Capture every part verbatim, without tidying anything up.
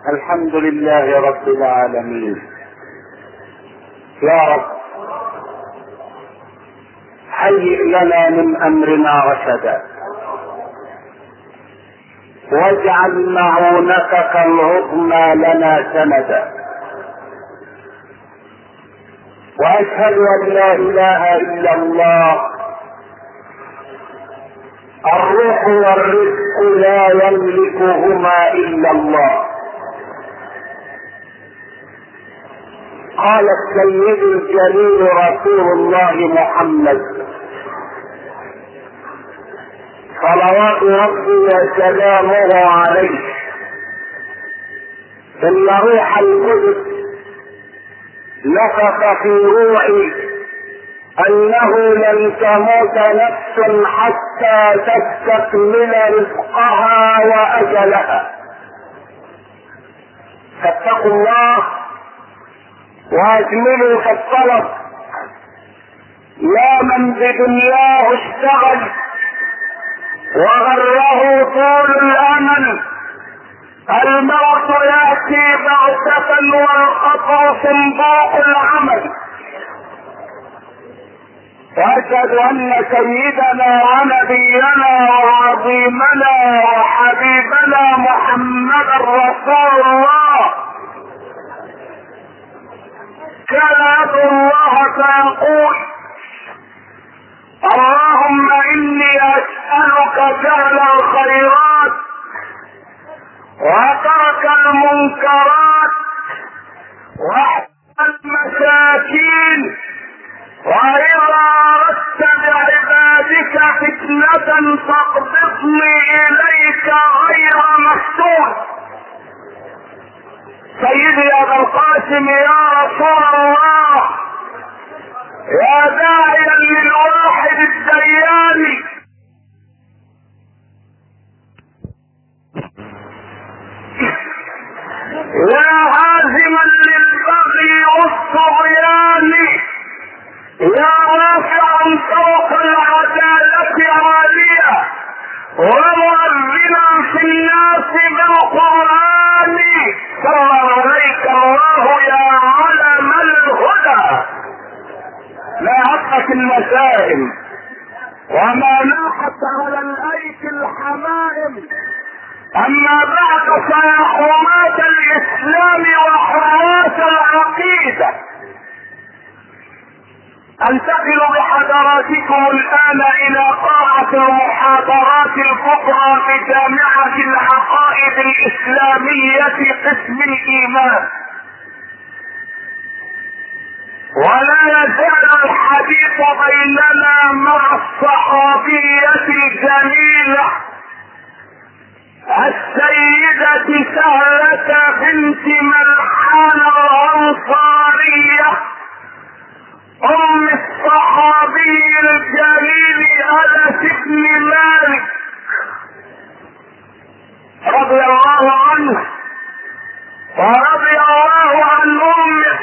الحمد لله رب العالمين. يا رب هيئ لنا من امرنا رشدا، واجعل معونتك العظمى لنا سندا، واشهد ان لا اله الا الله الروح والرزق لا يملكهما الا الله. قال السيد الجليل رسول الله محمد صلوات ربي وسلامه عليه: ان روح القدس نفخ في روحي انه لن تموت نفس حتى تستكمل رزقها واجلها، فاتقوا الله واجملوا في الطلب. لا من بدنياه اشتغل وغره طول الامل، الموت ياتي بغتة والقطر صندوق العمل. واشهد ان سيدنا ونبينا وعظيمنا وحبيبنا محمدا رسول الله كان يدعو الله فيقول: اللهم اني اسألك جهل الخيرات وترك المنكرات وحب المساكين، واذا اردت بعبادك فتنة فاقبضني اليك غير مفتون. سيدي يا ابا القاسم يا رسول الله، يا داعيا للواحد الديان، يا هازما للبغي والطغيان، يا رافعا فوق العدالة عالية ومؤذنا في الناس بالقرآن، صلى عليك الله يا علم الهدى. لا عقت المسائم وما ناقت على الايك الحمائم. اما بعد، فيا حماة الاسلام وحراس العقيدة، انتقل بحضراتكم الان الى قاعة المحاضرات الكبرى في جامعة العقائد الاسلامية قسم الايمان. ولا يزال الحديث بيننا مع الصحابية الجليلة السيدة سهلة بنت ملحان الانصارية ام الصحابي الجليل انس بن مالك رضي الله عنه ورضي الله عن امه.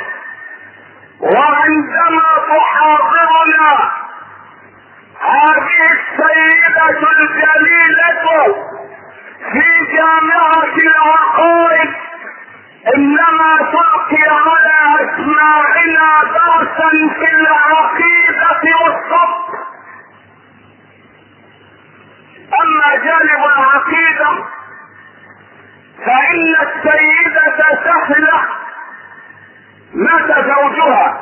وعندما تحاضرنا هذه السيدة الجليلة في جامعة العقائد، انما تلقي على اسماعنا درسا في العقيدة والصبر. اما جانب العقيدة فان السيدة سهلة مات زوجها،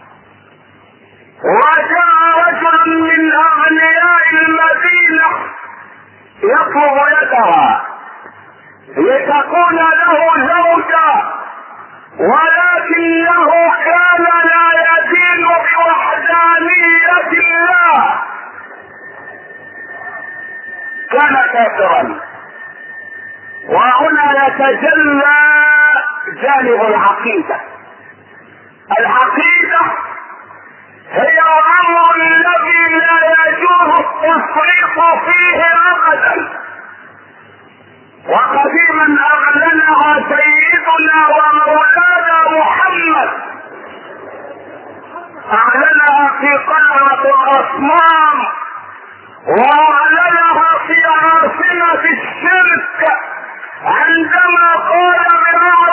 وجاء رجل من اغنياء المدينة يطلب يدها لتكون له زوجة، ولكنه كان لا يدين بوحدانية الله، كان كافرا. وهنا يتجلى جانب العقيدة. العقيدة هي الامر الذي لا يجوز التفريط فيه ابدا، وقديما اعلنها سيدنا ومولانا محمد، اعلنها في قلعة الاصنام، واعلنها في عاصمة الشرك عندما قال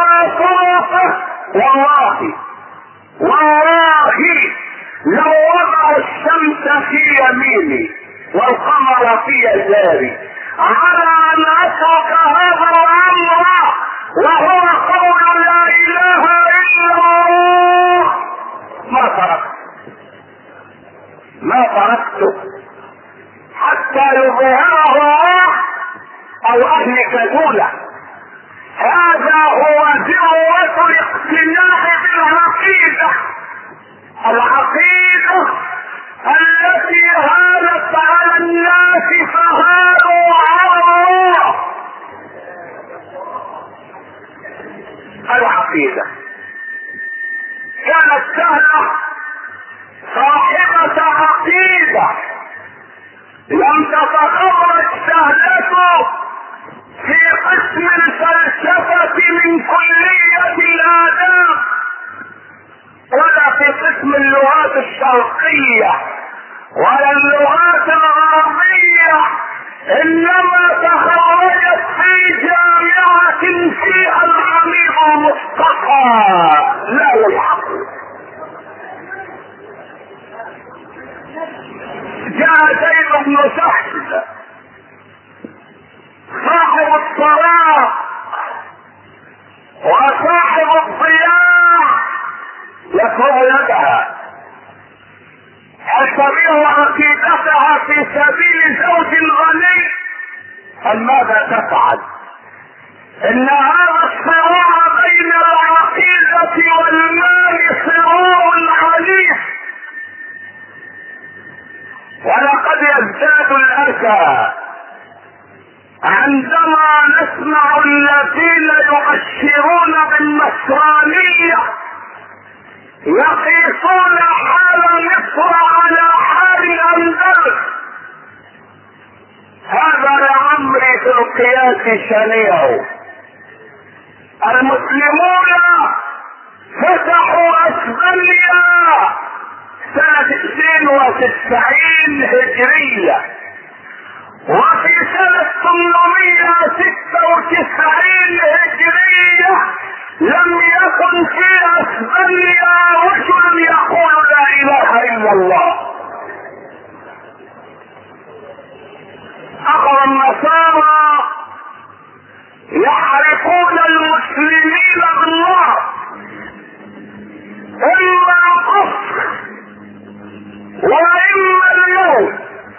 والله لو وضعوا الشمس في يميني والقمر في يساري على ان اترك هذا الامر وهو قول لا اله الا الله ما تركت ما تركته حتى يظهره الله او اهلك دونه. هذا هو ذروة الاقتناع بالعقيدة، العقيدة التي هانت على الناس فهانوا على الله. العقيدة كانت سهلة، صاحبة عقيدة لم تتخرج سهلته في قسم الفلسفة من كلية الآداب ولا في قسم اللغات الشرقية ولا اللغات الغربية، انما تخرجت في جامعة فيها العميد المصطفى لا الحق. جاء زيد بن سهل صاحب الصلاة وصاحب الضياع يكره يدها يستبيع عقيدتها في سبيل زوج غني، فماذا تفعل؟ ان هذا الصراع بين العقيدة والمال صراع عنيف، ولقد يزداد الاسى عندما نسمع الذين يؤشرون بالنصرانية يقيسون حال مصر على حال الاندلس. هذا لعمري في القياس شنيع. المسلمون فتحوا اسبانيا سنة اثنين وتسعين هجرية، وفي سنة ثمانمائة وستة وتسعين هجرية لم يكن في اسبانيا رجل يقول لا اله الا الله. اخر النصارى يحرقون المسلمين بالله، اما الكفر واما الموت،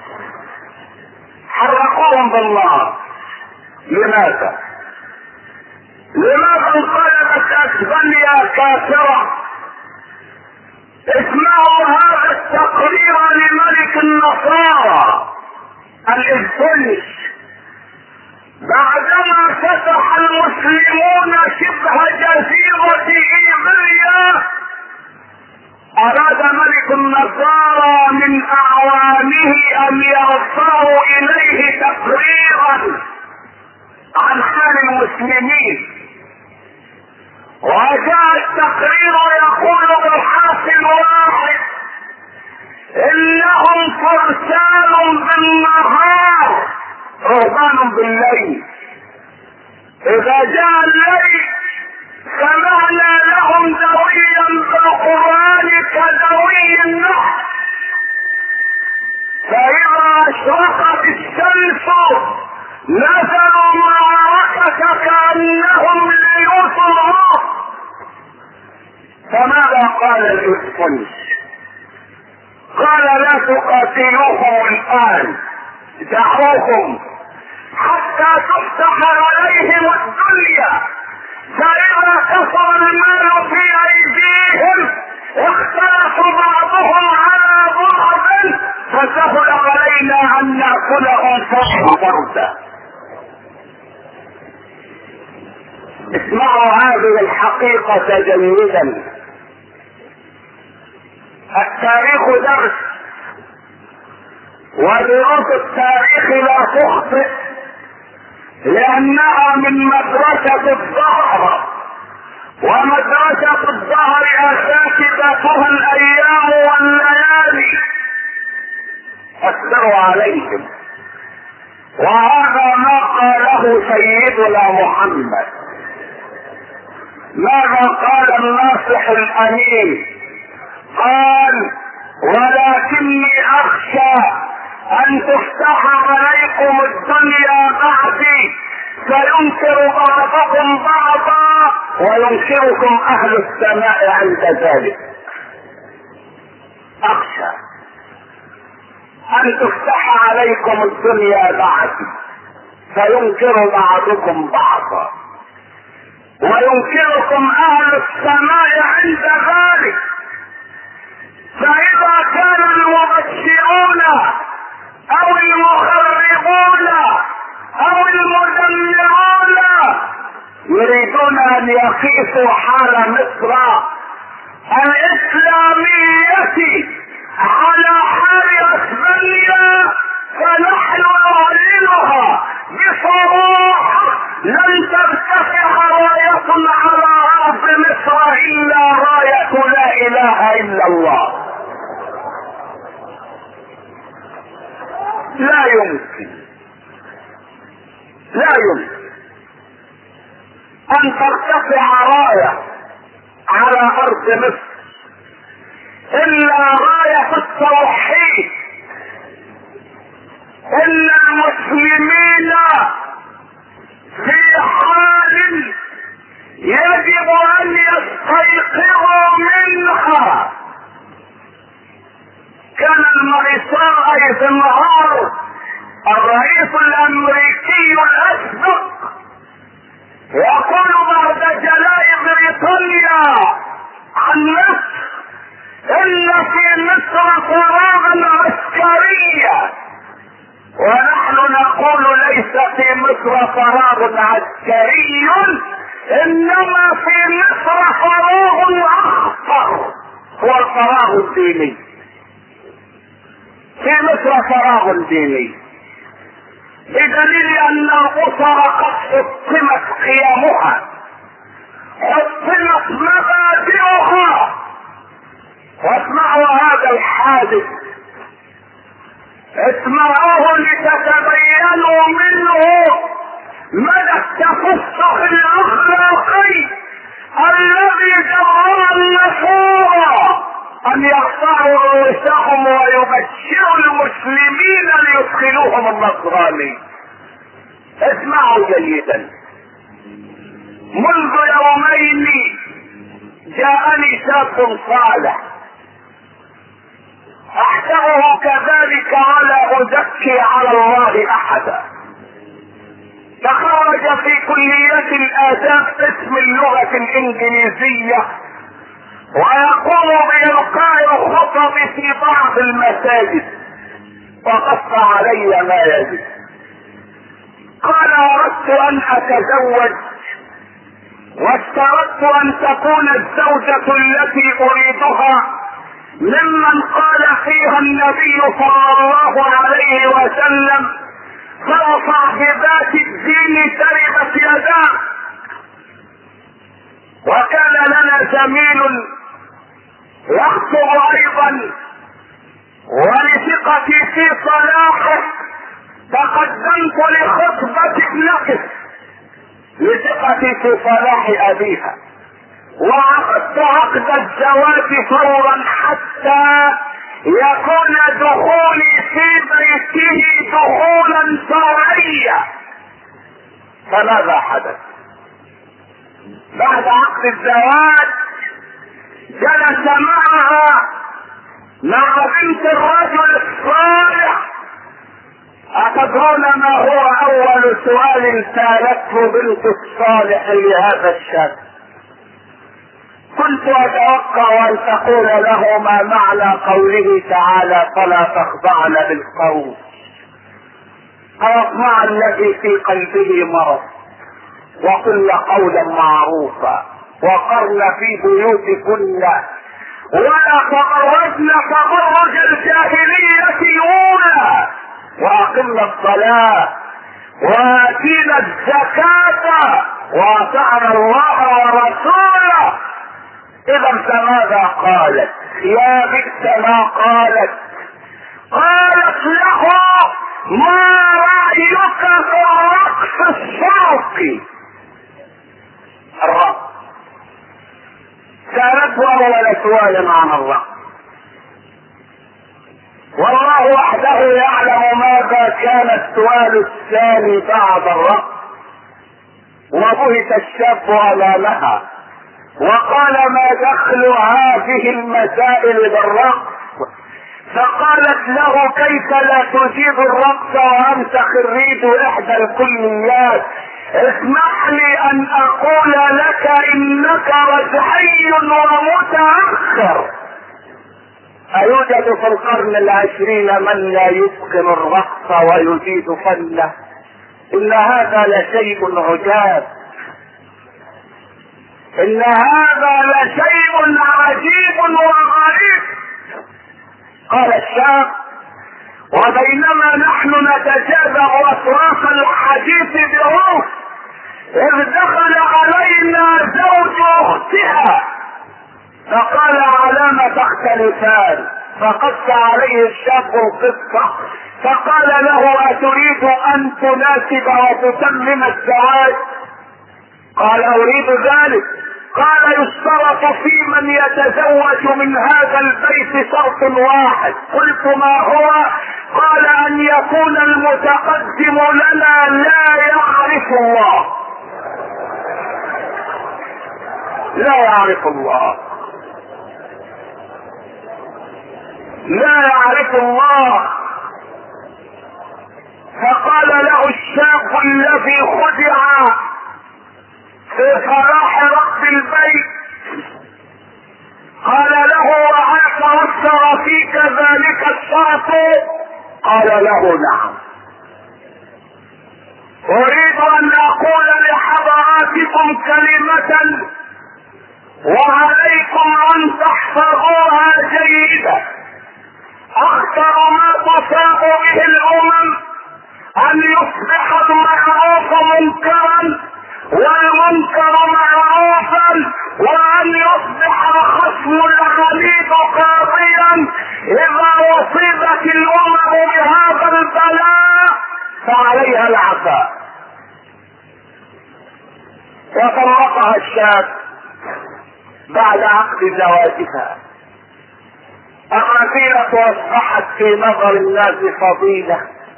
حرقوهم بالله. لماذا؟ لماذا انقلبت اسبانيا كافرة؟ اسمعوا هذا التقرير لملك النصارى الاسباني. بعدما فتح المسلمون شبه جزيرة ايبيريا اراد ملك النصارى من اعوانه ان يرفعوا اليه تقريرا عن حال المسلمين، وجاء التقرير يقول بالحرف واحد: انهم فرسان بالنهار رهبان بالليل، اذا جاء الليل سمعنا لهم دويا بالقرآن كدوي النحل، فإذا أشرقت الشمس نزلوا معركة كأنهم ليوت الروح. فماذا قال الاسفنج؟ قال لا تقاتلوهم الآن، دعوهم حتى تفتح عليهم الدنيا، فإذا كثر المال في أيديهم اختلفوا بعضهم على بعض فسهل علينا أن نأكلهم فردا. اسمعوا هذه الحقيقة جيدا. التاريخ درس، ودروس التاريخ لا تخطئ، لأنها من مدرسة الظهر، ومدرسة الظهر أساتذتها الأيام والليالي. أكثروا عليهم، وهذا ما قاله سيدنا محمد: ماذا قال الناصح الامين؟ قال: ولكني اخشى ان تفتح عليكم الدنيا بعدي فينكر بعضكم بعضا وينكركم اهل السماء عند ذلك. اخشى ان تفتح عليكم الدنيا بعدي فينكر بعضكم بعضا وينكركم اهل السماء عند ذلك. فاذا كان المبشرون او المخربون او المدمرون يريدون ان يقيسوا حال مصر الاسلامية على حال اسبانيا، فنحن نعلنها بصراحة: لن ترتفع راية على ارض مصر الا راية لا اله الا الله. لا يمكن لا يمكن ان ترتفع راية على ارض مصر الا راية التوحيد. ان المسلمين في حال يجب ان يستيقظوا منها. كان المعصار ايزنهاور الرئيس الامريكي الاسبق يقول بعد جلاء بريطانيا عن مصر: ان في مصر فراغا عسكريا. ونحن نقول: ليس في مصر فراغ عسكري، انما في مصر فراغ اخطر، هو الفراغ الديني. في مصر فراغ ديني بدليل ان الاسر قد حطمت قيمها، حطمت مبادئها. واسمعوا هذا الحادث، اسمعوه لتتبينوا منه مدى التفسخ الاخلاقي الذي جرى النفور ان يقطعوا رؤوسهم ويبشروا المسلمين ليدخلوهم النصراني. اسمعوا جيدا. منذ يومين جاءني شاب صالح احسبه كذلك ولا ازكي على الله احدا، تخرج في كلية الاداب قسم اللغة الانجليزية ويقوم بإلقاء الخطب في بعض المساجد، وقص علي ما يجب. قال: اردت ان اتزوج واشترطت ان تكون الزوجة التي اريدها ممن قال فيها النبي صلى الله عليه وسلم: فصاحبات الدين تربت يداه. وكان لنا زميل يخطب ايضا، ولثقتي في صلاحه تقدمت لخطبة ابنته لثقتي في صلاح ابيها، وعقدت عقد الزواج فورا حتى يكون دخولي في بيته دخولا شرعيا. فماذا حدث؟ بعد عقد الزواج جلس معها مع بنت الرجل الصالح. أتدرون ما هو أول سؤال سالته بنت الصالح لهذا الشاب؟ كنت أتوقع أن تقول له: ما معنى قوله تعالى فلا تخضعن بالقول، أطمع الذي في قلبه مرض، وقل قولا معروفا، وقرن في بيوتكن ولا تبرجن تبرج الجاهلية الأولى، وأقمنا الصلاة وآتينا الزكاة وأطعنا الله ورسوله. إذا فماذا قالت؟ يا بئس ما قالت. قالت له: ما رأيك في الرقص الشرقي؟ الرقص كانت أول سؤال عن الله. والله وحده يعلم ماذا كان السؤال الثاني بعد الرقص. وبهت الشاب امامها وقال ما دخل هذه المسائل بالرقص؟ فقالت له كيف لا تجيب الرقص وانت خريج احدى الكليات؟ اسمح لي ان اقول لك انك رجعي ومتاخر. أيوجد في القرن العشرين من لا يتقن الرقص ويزيد فنه؟ إن هذا لشيء عجاب، إن هذا لشيء عجيب وغريب. قال الشاب: وبينما نحن نتجاذب أطراف الحديث بروح إذ دخل علينا زوج أختها فقال: على ما تختلفان؟ فقص عليه الشاب القصة فقال له: أتريد أن تناسب وتتمم الزواج؟ قال: أريد ذلك. قال: يشترط في من يتزوج من هذا البيت شرط واحد. قلت: ما هو؟ قال: أن يكون المتقدم لنا لا يعرف الله. لا يعرف الله، لا يعرف الله. فقال له الشاب الذي خدع في صلاح رب البيت، قال له: وهل توفر فيك ذلك الشرط؟ قال له: نعم. اريد ان اقول لحضراتكم كلمة وعليكم ان تحفظوها جيدا. اخطر ما تصاب به الامم ان يصبح المعروف منكرا والمنكر معروفا، وان يصبح الخصم العنيد قاضيا. اذا اصيبت الامم بهذا البلاء فعليها العفاء. وطلقها الشاب بعد عقد زواجها. الرذيلة اصبحت في نظر الناس فضيلة،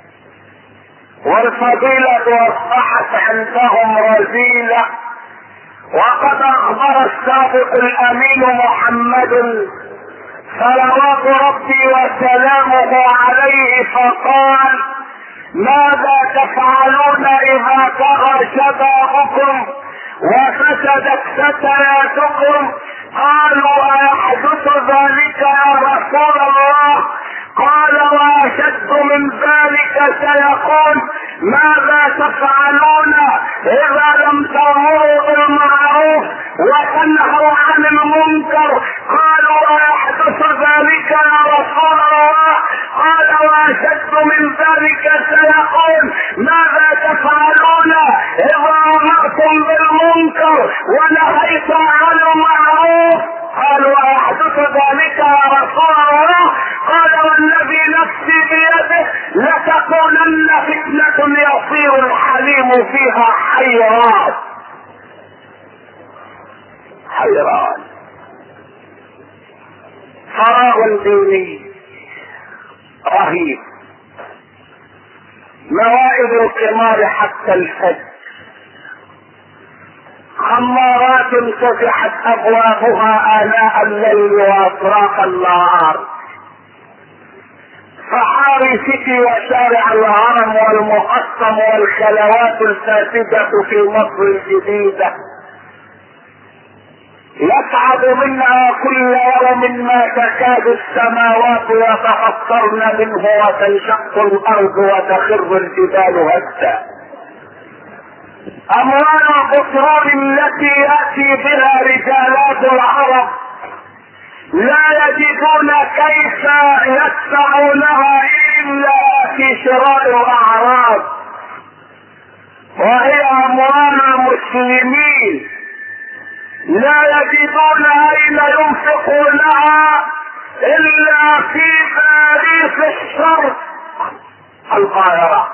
والفضيلة اصبحت عندهم رذيلة. وقد اخبر السابق الامين محمد صلوات ربي وسلامه عليه فقال: ماذا تفعلون اذا طغى شبابكم وفسدت فتياتكم؟ قالوا: أيحدث ذلك يا رسول الله؟ قال: واشد من ذلك سيكون. ماذا تفعلون اذا لم تأمروا بالمعروف وتنهوا عن المنكر؟ قالوا: أيحدث ذلك يا رسول الله؟ قال: واشد من ذلك سيكون. ماذا تفعلون اذا امرتم بالمنكر ونهيتم عن المعروف؟ قالوا: أيحدث ذلك يا رسول الله؟ قال: والذي نفسي بيده لتكونن فتنة يصير الحليم فيها حيران. حيران. فراغ ديني رهيب. موائد القمار حتى الفجر. خمارات فتحت ابوابها اناء الليل واطراف النهار. صحاري سيتي وشارع الهرم والمقسم والخلوات الفاسدة في مصر الجديدة يصعد منها كل يوم ما تكاد السماوات يتفطرن منه وتنشق الارض وتخر الجبال هدا. اموال البترول التي ياتي بها رجالات العرب لا يجدون كيف يدفعونها الا في شراء الاعراض، وهي اموال المسلمين لا يجدون اين ينفقونها الا في باريس الشرق القاهرة.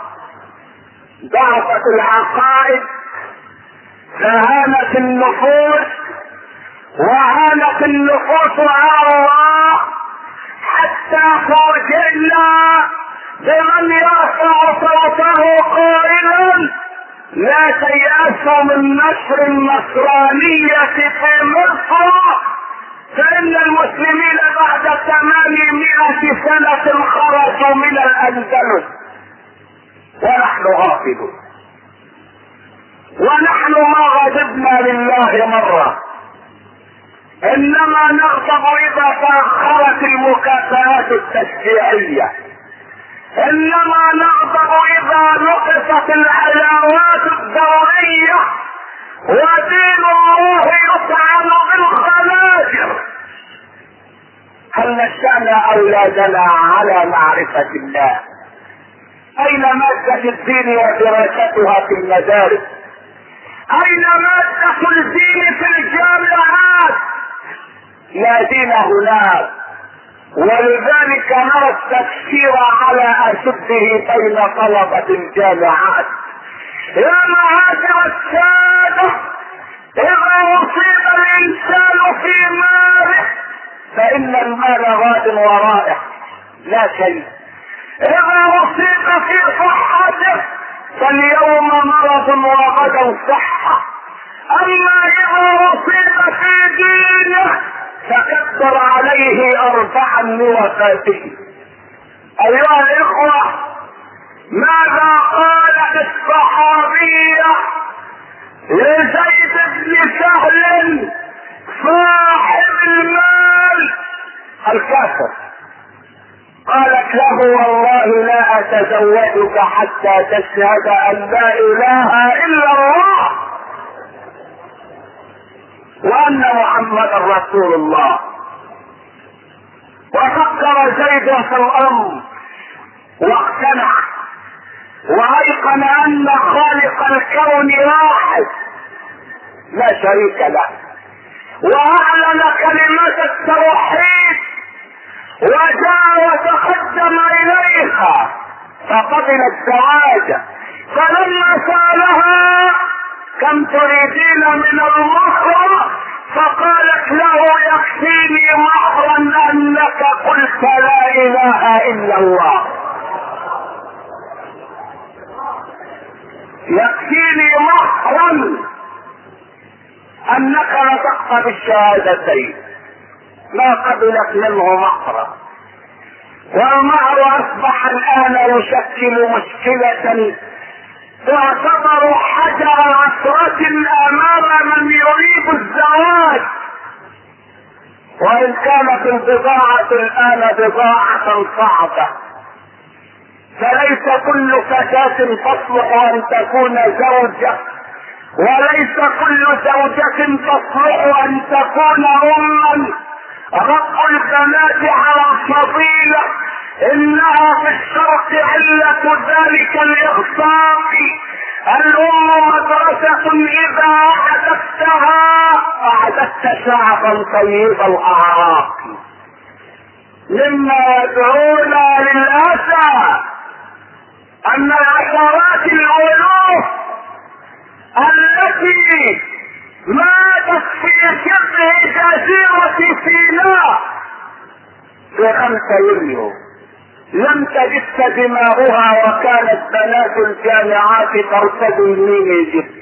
ضعفت العقائد، فهانت النفوس، وهانت النفوس على الله حتى فوجئنا بمن يرفع صوته قائلا لا تيأسوا من نشر النصرانية في مصر، فإن المسلمين بعد ثمانمائة سنة خرجوا من الأندلس ونحن غافلون. ونحن ما غضبنا لله مرة، إنما نغضب إذا تأخرت المكافآت التشجيعية، إنما نغضب إذا نقصت العلاوات الدورية ودين الله يطعن بالخناجر. هل نشأنا أولادنا على معرفة الله؟ أين مادة الدين ودراستها في المدارس؟ أين مادة الدين في الجامعات؟ لا دين هناك. ولذلك نرى التفسير على أشده بين طلبة الجامعات. يا معاشر السادة، إذا أصيب الإنسان في ماله فإن المال غاد ورائح لا شيء. إذا أصيب في صحته فاليوم مرض وغدا صحة. أما إذا أصيب في دينه فكبر عليه أربعا لوفاته. أيها الإخوة، ماذا قالت الصحابية لزيد بن سهل صاحب المال الكافر؟ قالت له والله لا أتزوجك حتى تشهد أن لا إله إلا الله وأن محمد رسول الله. وفكر زيد في الأمر واقتنع وأيقن أن خالق الكون واحد لا شريك له، وأعلن كلمة التوحيد وجاء وتقدم إليها فقبل الزواج. فلما سألها كم تريدين من المهر فقالت له يكفيني مهرا أنك قلت لا إله إلا الله. يكفيني مهرا أنك نطقت بالشهادتين، ما قبلت منه مهرا. والمهر أصبح الآن يشكل مشكلة تعتبر حجر عثرة أمام من يريد الزواج. وإن كانت البضاعة الآن بضاعة صعبة، فليس كل فتاة تصلح أن تكون زوجة، وليس كل زوجة تصلح أن تكون أما. رب البنات على الفضيلة إنها في الشرق علة ذلك الإخفاق. الأم مدرسة إذا أعددتها أعددت شعبا طيب الأعراق. مما يدعونا للأسى أن العشرات الألوف التي ماتت في شبه جزيرة سيناء في خمسة يوليو لم تجف دماغها، وكانت بنات الجامعات ترتدي الميني،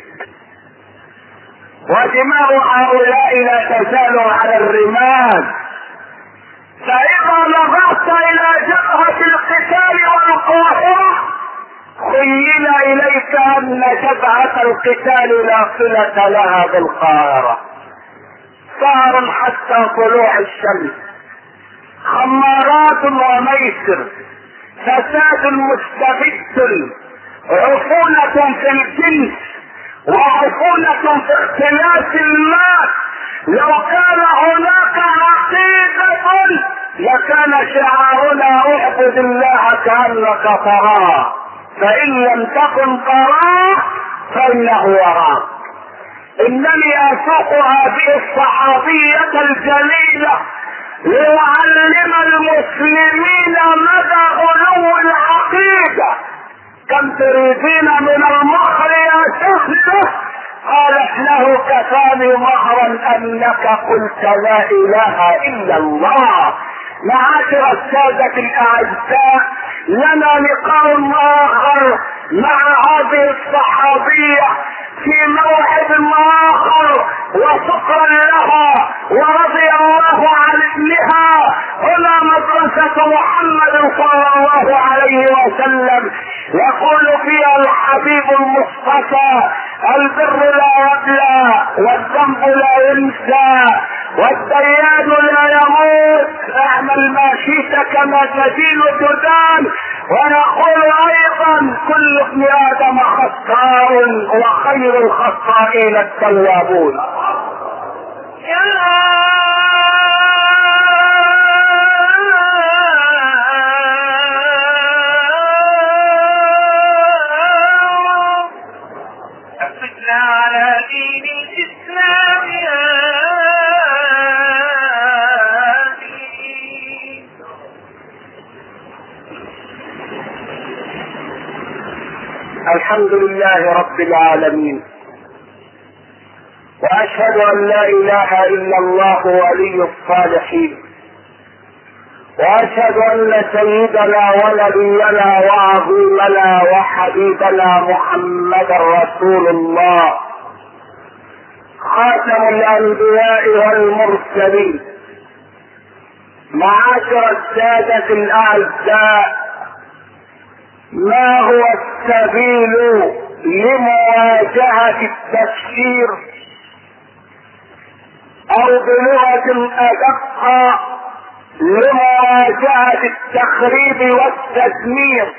ودماغ هؤلاء لا تزال على الرماد. فإذا نظرت إلى جبهة القتال والقاهرة خيل إليك أن جبهة القتال لا صلة لها بالقاهرة. سهر حتى طلوع الشمس، خمارات وميسر، فساد مستبد، عفونة في الجنس وعفونة في اختلاس الماء. لو كان هناك عقيدة لكان شعارنا اعبد الله كأنك تراه، فإن لم تكن تراه فإنه يراك. إنني أسوق هذه الصحابية الجليلة ليعلم المسلمين مدى غلو العقيدة. كم تريدين من المهر يا سهلة؟ قالت له كفاني مهرا انك قلت لا اله الا الله. معاشر السادة الاعزاء، لنا لقاء اخر مع هذه الصحابية في موعد اخر، وشكرا لها ورضي الله عن ابنها. هنا مدرسة محمد صلى الله عليه وسلم، يقول فيها الحبيب المصطفى: البر لا يبلى والذنب لا ينسى والديان لا يموت، اعمل ما شئت كما تدين تدان. ونقول ايضا: كل ابن ادم خطاء وخير الخطائين التوابون. على دين الإسلام آمين. الحمد لله رب العالمين، وأشهد أن لا إله إلا الله ولي الصالحين، وأشهد أن سيدنا ونبينا وعظيمنا وحبيبنا محمد رسول الله خاتم الأنبياء والمرسلين. معاشر السادة الأعزاء، ما هو السبيل لمواجهة التكفير، أو بلغة أدق لمواجهة التخريب والتدمير؟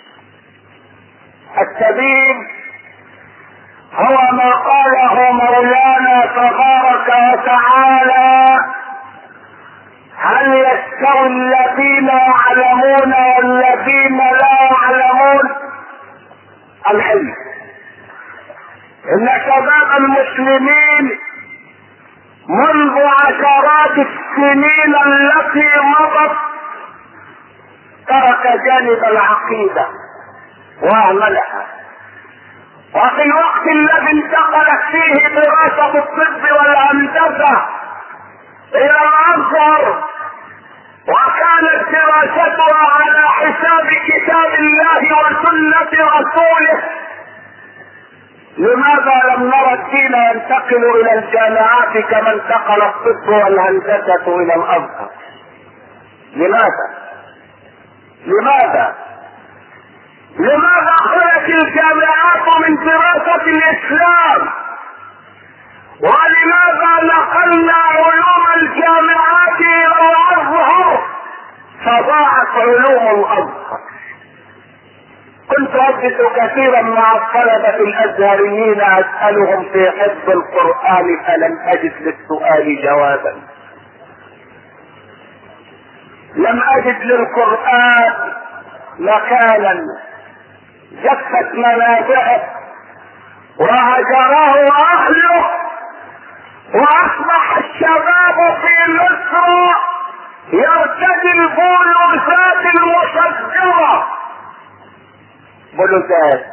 السبيل هو ما قاله مولانا تبارك وتعالى: هل يستوي الذين يعلمون والذين لا يعلمون؟ العلم. ان شباب المسلمين منذ عشرات السنين التي مضت ترك جانب العقيدة واهملها، وفي الوقت الذي انتقلت فيه دراسة الطب والهندسة الى الازهر وكانت دراستها على حساب كتاب الله وسنة رسوله، لماذا لم نرى الدين ينتقل الى الجامعات كما انتقل الطب والهندسة الى الازهر؟ لماذا؟ لماذا؟ لماذا خلت الجامعات من دراسة الاسلام؟ ولماذا نقلنا علوم الجامعات الى الازهر فضاعت علوم الازهر؟ كنت اجلس كثيرا مع الطلبة الازهريين اسألهم في حفظ القرآن فلم اجد للسؤال جوابا. لم اجد للقرآن مكانا جفت منابعه وهجره اهله، واصبح الشباب في مصر يرتدي البلوزات المشجرة، بلوزات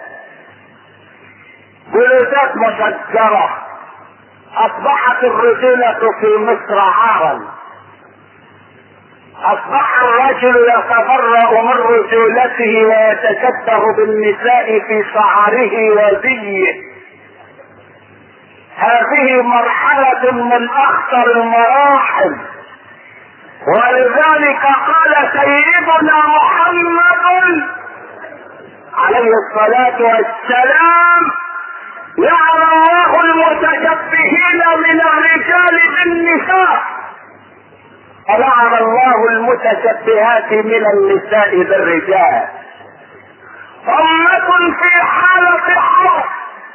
بلوزات مشجرة. اصبحت الرجولة في مصر عارا، اصبح الرجل يتبرأ من رجولته ويتشبه بالنساء في شعره وزيه. هذه مرحلة من اخطر المراحل، ولذلك قال سيدنا محمد عليه الصلاة والسلام: لعن الله المتشبهين من الرجال بالنساء، ولعن الله المتشبهات من النساء بالرجال. أمة في حالة حرب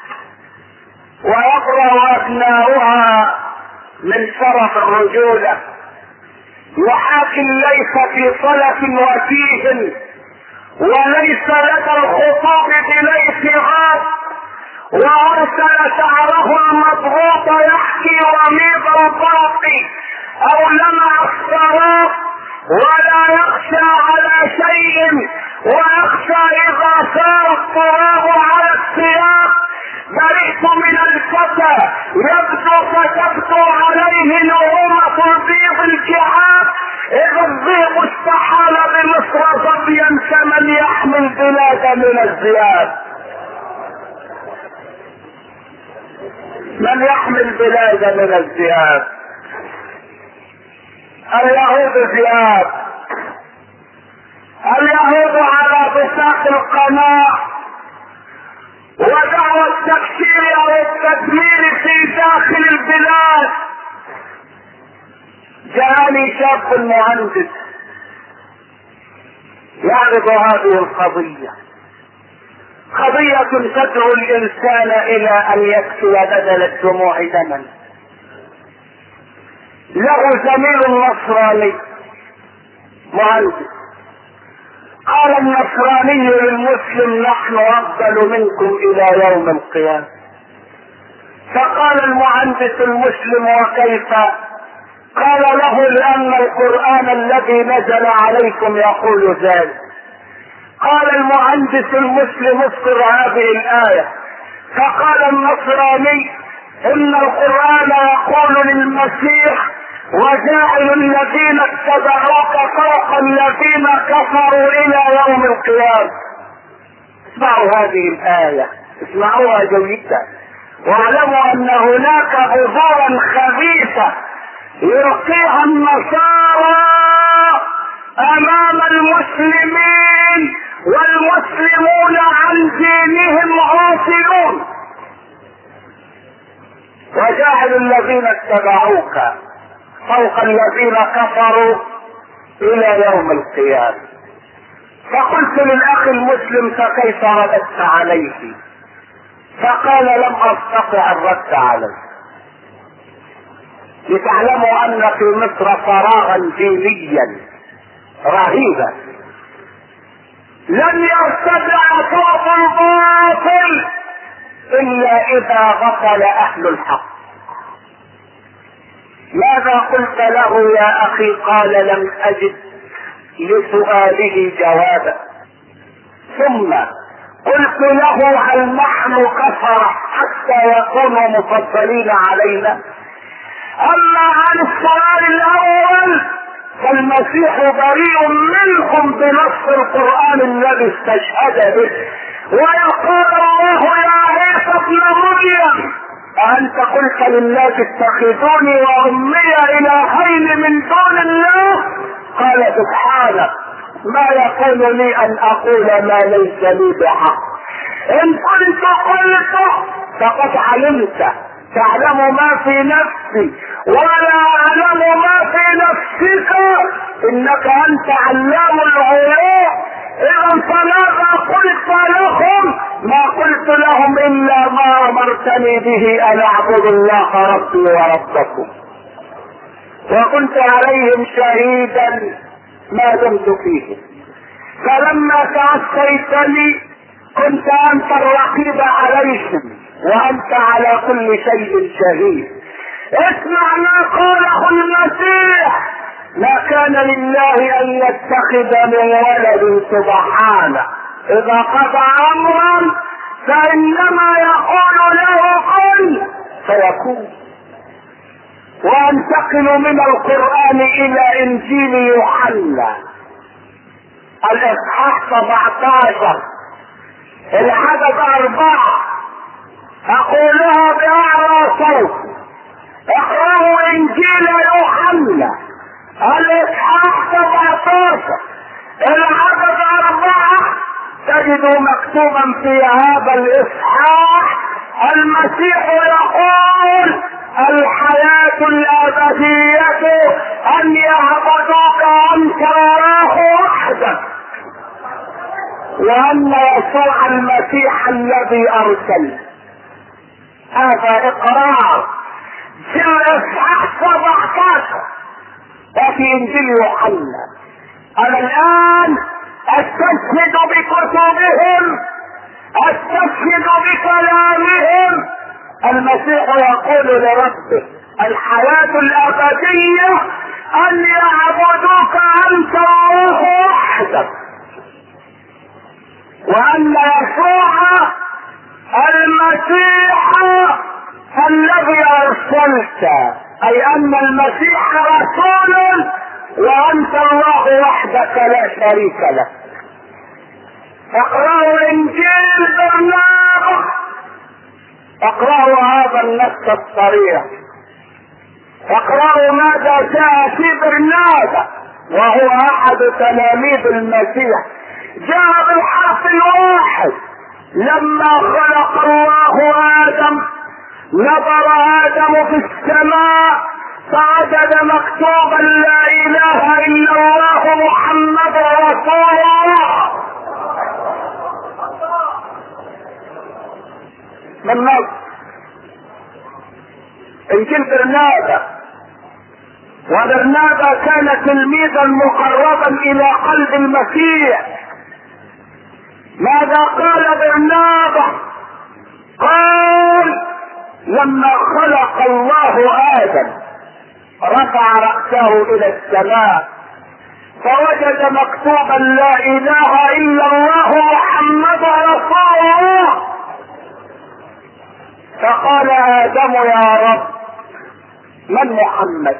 ويقرأ أبناؤها من شرف الرجولة، وحاكم ليس في صلة وتيه، وليس لك الخطوب بالاتهام، وارسل شعره المضغوط يحكي رميض البرق او لمع السراب، ولا يخشى على شيء، ويخشى اذا سار التراب على الثياب. برئت من الفتى يبدو فتبدو عليه نعومة البيض الكعاب، اذا الضيق استحال بمصر ظبيا كمن يحمي البلاد من الذئاب. من يحمي البلاد من الذئاب؟ اليهود ذئاب، اليهود على بساط القناة ودعوى التكسير او التدمير في داخل البلاد. جاءني شاب مهندس يعرض هذه القضية، قضية تدعو الانسان الى ان يكسي بدل الدموع دما. له زميل نصراني مهندس، قال النصراني للمسلم نحن افضل منكم الى يوم القيامة. فقال المهندس المسلم وكيف؟ قال له لان القرآن الذي نزل عليكم يقول ذلك. قال المهندس المسلم اذكر هذه الآية. فقال النصراني ان القرآن يقول للمسيح وجاعل الذين اتبعوك فوق الذين كفروا الى يوم القيامة. اسمعوا هذه الآية، اسمعوها جيدا واعلموا ان هناك بذورا خبيثة يلقيها النصارى امام المسلمين والمسلمون عن دينهم غافلون. وجاعل الذين اتبعوك فوق الذين كفروا الى يوم القيامة. فقلت للاخ المسلم فكيف رددت عليه؟ فقال لم استطع الرد عليه. لتعلموا ان في مصر فراغا دينيا رهيبا لن يرتفع فوق الباطل الا اذا غفل اهل الحق. ماذا قلت له يا اخي؟ قال لم اجد لسؤاله جوابا. ثم قلت له هل نحن كفر حتى يكونوا مفضلين علينا؟ اما عن السؤال الاول فالمسيح بريء منكم بنص القرآن الذي استشهد به. ويقول الله يا عيسى ابن مريم أأنت قلت للناس اتخذوني وأمي إلهين من دون الله؟ قال سبحانك ما يكون لي أن أقول ما ليس لي بحق. إن كنت قلته فقد علمت، تعلم ما في نفسي ولا أعلم ما في نفسك، إنك أنت علام الغيوب. إذا فماذا قلت لهم؟ ما قلت لهم إلا ما أمرتني به أن أعبد الله ربي وربكم، وكنت عليهم شهيدا ما دمت فيهم. فلما توفيتني كنت أنت الرقيب عليهم وأنت على كل شيء شهيد. اسمع ما قاله المسيح: ما كان لله ان يتخذ من ولد سبحانه، اذا قضى امرا فانما يقول له كن فيكون. وانتقل من القرآن الى انجيل يوحنا الاصحاح سبعة عشر العدد اربعة، اقولها باعلى صوت: اقرأوا انجيل يوحنا الاصحاح سبعة عشر العدد اربعة، تجدوا مكتوبا في هذا الاصحاح المسيح يقول: الحياة الابدية ان يعبدوك انت الله وحدك، وان يسوع المسيح الذي ارسل. هذا اقرار في الاصحاح سبعة عشر وفي انجيل يوحنا. انا الان استشهد بكتبهم، استشهد بكلامهم. المسيح يقول لربه: الحياة الابدية ان يعبدوك انت الله وحدك، وان يسوع المسيح الذي ارسلت، اي ان المسيح رسول وانت الله وحدك لا شريك لك. اقرأوا انجيل برنابا، اقرأوا هذا النص الصريح، اقرأوا ماذا جاء في برنابا وهو احد تلاميذ المسيح. جاء بالحرف الواحد: لما خلق الله ادم نظر ادم في السماء فوجد مكتوبا لا اله الا الله محمد رسول الله. من نص انجيل برنابا. وبرنابا كان تلميذا مقربا الى قلب المسيح. ماذا قال برنابا؟ قال: لما خلق الله ادم رفع رأسه الى السماء فوجد مكتوبا لا اله الا الله محمد رسول الله. فقال ادم: يا رب من محمد؟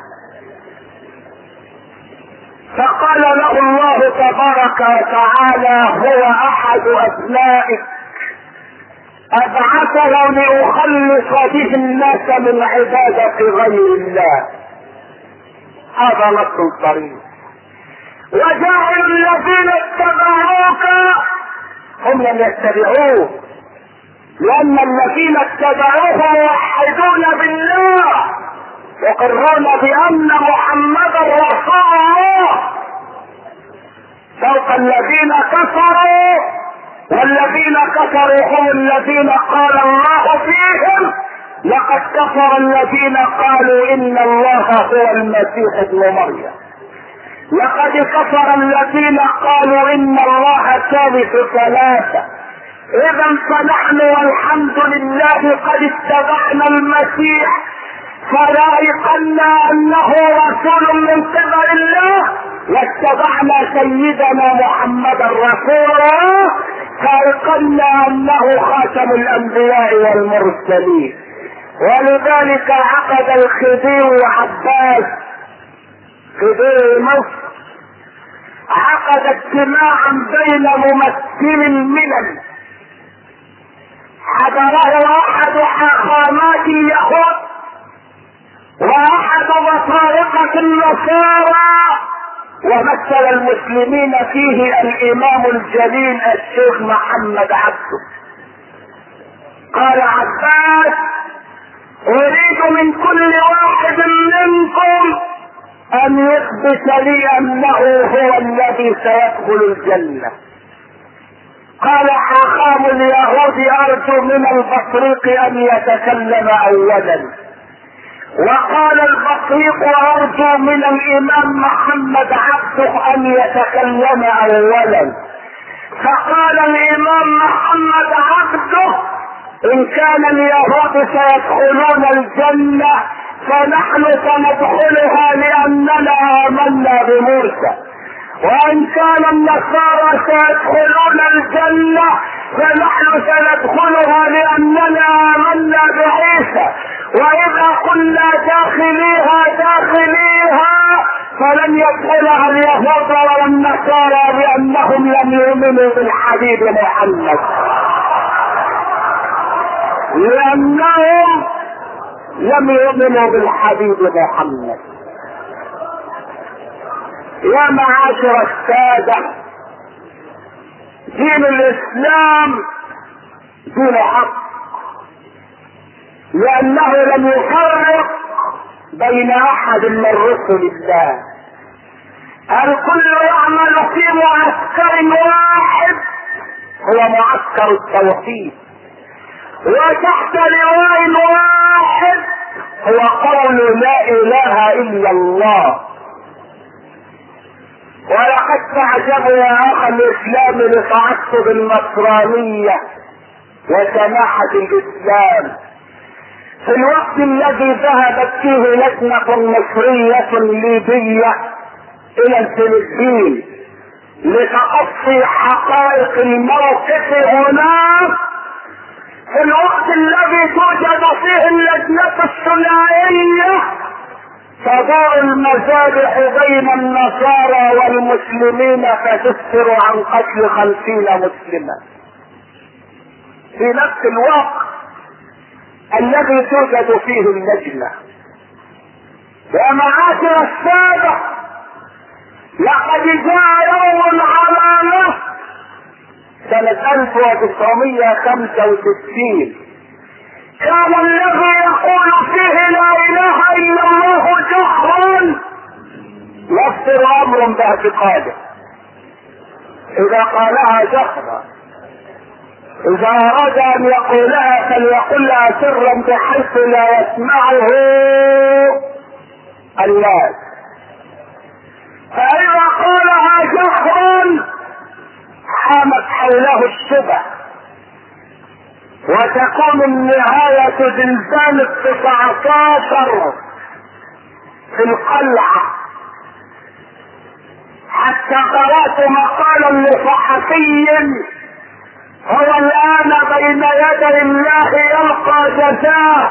فقال له الله تبارك وتعالى: هو احد ابنائك ابعثه لاخلص به الناس من عبادة غير الله. هذا نص صريح. وجعل الذين اتبعوك، هم لم يتبعوه، لان الذين اتبعوه يوحدون بالله يقرون بان محمدا رسول الله، فوق الذين كفروا، والذين كفروا هم الذين قال الله فيهم: لقد كفر الذين قالوا ان الله هو المسيح ابن مريم. لقد كفر الذين قالوا ان الله ثالث ثلاثة. اذا فنحن والحمد لله قد اتبعنا المسيح، فلائقنا انه رسول من قبل الله، واتبعنا سيدنا محمدا رسول الله، فايقنا انه خاتم الانبياء والمرسلين. ولذلك عقد الخديوي عباس خديوي مصر عقد اجتماعا بين ممثلي الملل حضره احد حاخامات اليهود واحد بطارقة النصارى، ومثل المسلمين فيه الامام الجليل الشيخ محمد عبده. قال عباس: اريد من كل واحد منكم ان يثبت لي انه هو الذي سيدخل الجنة. قال حاخام اليهود: ارجو من البطريق ان يتكلم اولا. وقال البطريق: ارجو من الامام محمد عبده ان يتكلم اولا. فقال الامام محمد عبده: ان كان اليهود سيدخلون الجنة فنحن سندخلها لاننا امنا بموسى، وان كان النصارى سيدخلون الجنة فنحن سندخلها لاننا امنا بعيسى، واذا كنا داخليها داخليها فلن يدخلها اليهود ولا النصارى لانهم لم يؤمنوا بالحبيب محمد، لانهم لم يؤمنوا بالحبيب محمد. يا معاشر السادة، دين الاسلام دين حق، لانه لم يفرق بين احد من رسل الله. الكل يعمل في معسكر واحد هو معسكر التوحيد، وتحت لواء واحد هو قول لا اله الا الله. ولقد تعجب يا اخ الاسلام لتعصب النصرانية وسماحة الاسلام في الوقت الذي ذهبت فيه لجنة مصرية ليبية الى الفلبين لتقصي حقائق الموقف هناك، في الوقت الذي توجد فيه اللجنة الثنائية تدور المذابح بين النصارى والمسلمين فتسفر عن قتل خمسين مسلما في نفس الوقت الذي توجد فيه اللجنة. يا معاشر السادة، لقد جاء يوم على سنة ألف وتسعمائة وخمسة وستين كان الذي يقول فيه لا اله الا الله جهرا يصدر امر باعتقاده. اذا قالها جهرا، اذا اراد ان يقولها فليقلها سرا بحيث لا يسمعه الناس. فاذا قالها جهرا حامت حوله الشبه، وتكون النهاية زلزال التسعة عشر في القلعة. حتى قرأت مقالا لصحفي هو الآن بين يدي الله يلقى جزاء،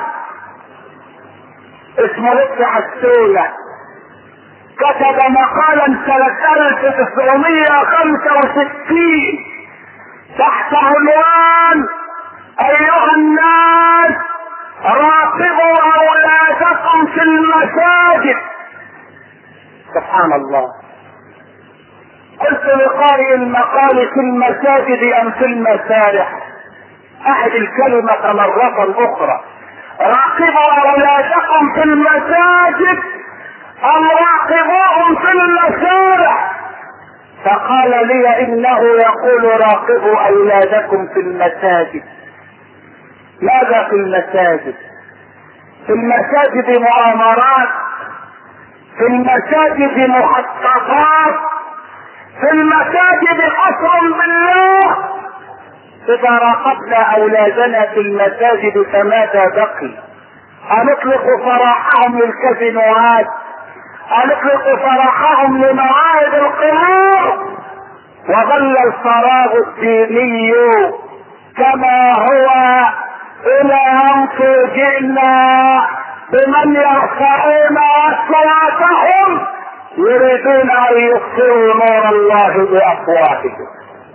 اسمه لطفي حسونة، كتب مقالا سنة ألف وتسعمائة وخمسة وستين تحت عنوان ايها الناس راقبوا اولادكم في المساجد. سبحان الله. قلت لقارئ المقال في المساجد ام في المسارح؟ اعد الكلمة مرة اخرى، راقبوا اولادكم في المساجد ام راقبوهم في المسارح؟ فقال لي انه يقول راقبوا اولادكم في المساجد. ماذا في المساجد؟ في المساجد مؤامرات، في المساجد مخططات، في المساجد قسم بالله. اذا راقبنا اولادنا في المساجد فماذا بقي؟ هنطلق سراحهم للكازينوهات، هنطلق سراحهم لمواعظ القبور، وظل الفراغ الديني كما هو الى ان فوجئنا بمن يرفعون اصواتهم يريدون ان يخفروا نور الله بافواههم.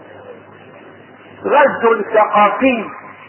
غزو ثقافي،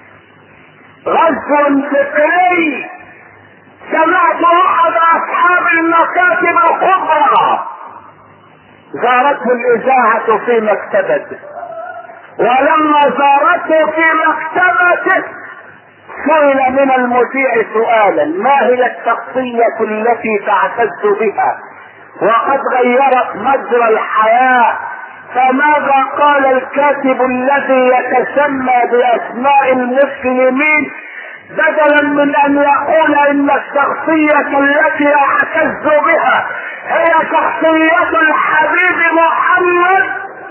غزو فكري. سمعت احد اصحاب المكاتب الكبرى زارته الاذاعة في مكتبته، ولما زارته في مكتبته سئل من المذيع سؤالا: ما هي الشخصية التي تعتز بها وقد غيرت مجرى الحياة؟ فماذا قال الكاتب الذي يتسمى باسماء المسلمين بدلا من ان يقول ان الشخصية التي اعتز بها هي شخصية الحبيب محمد؟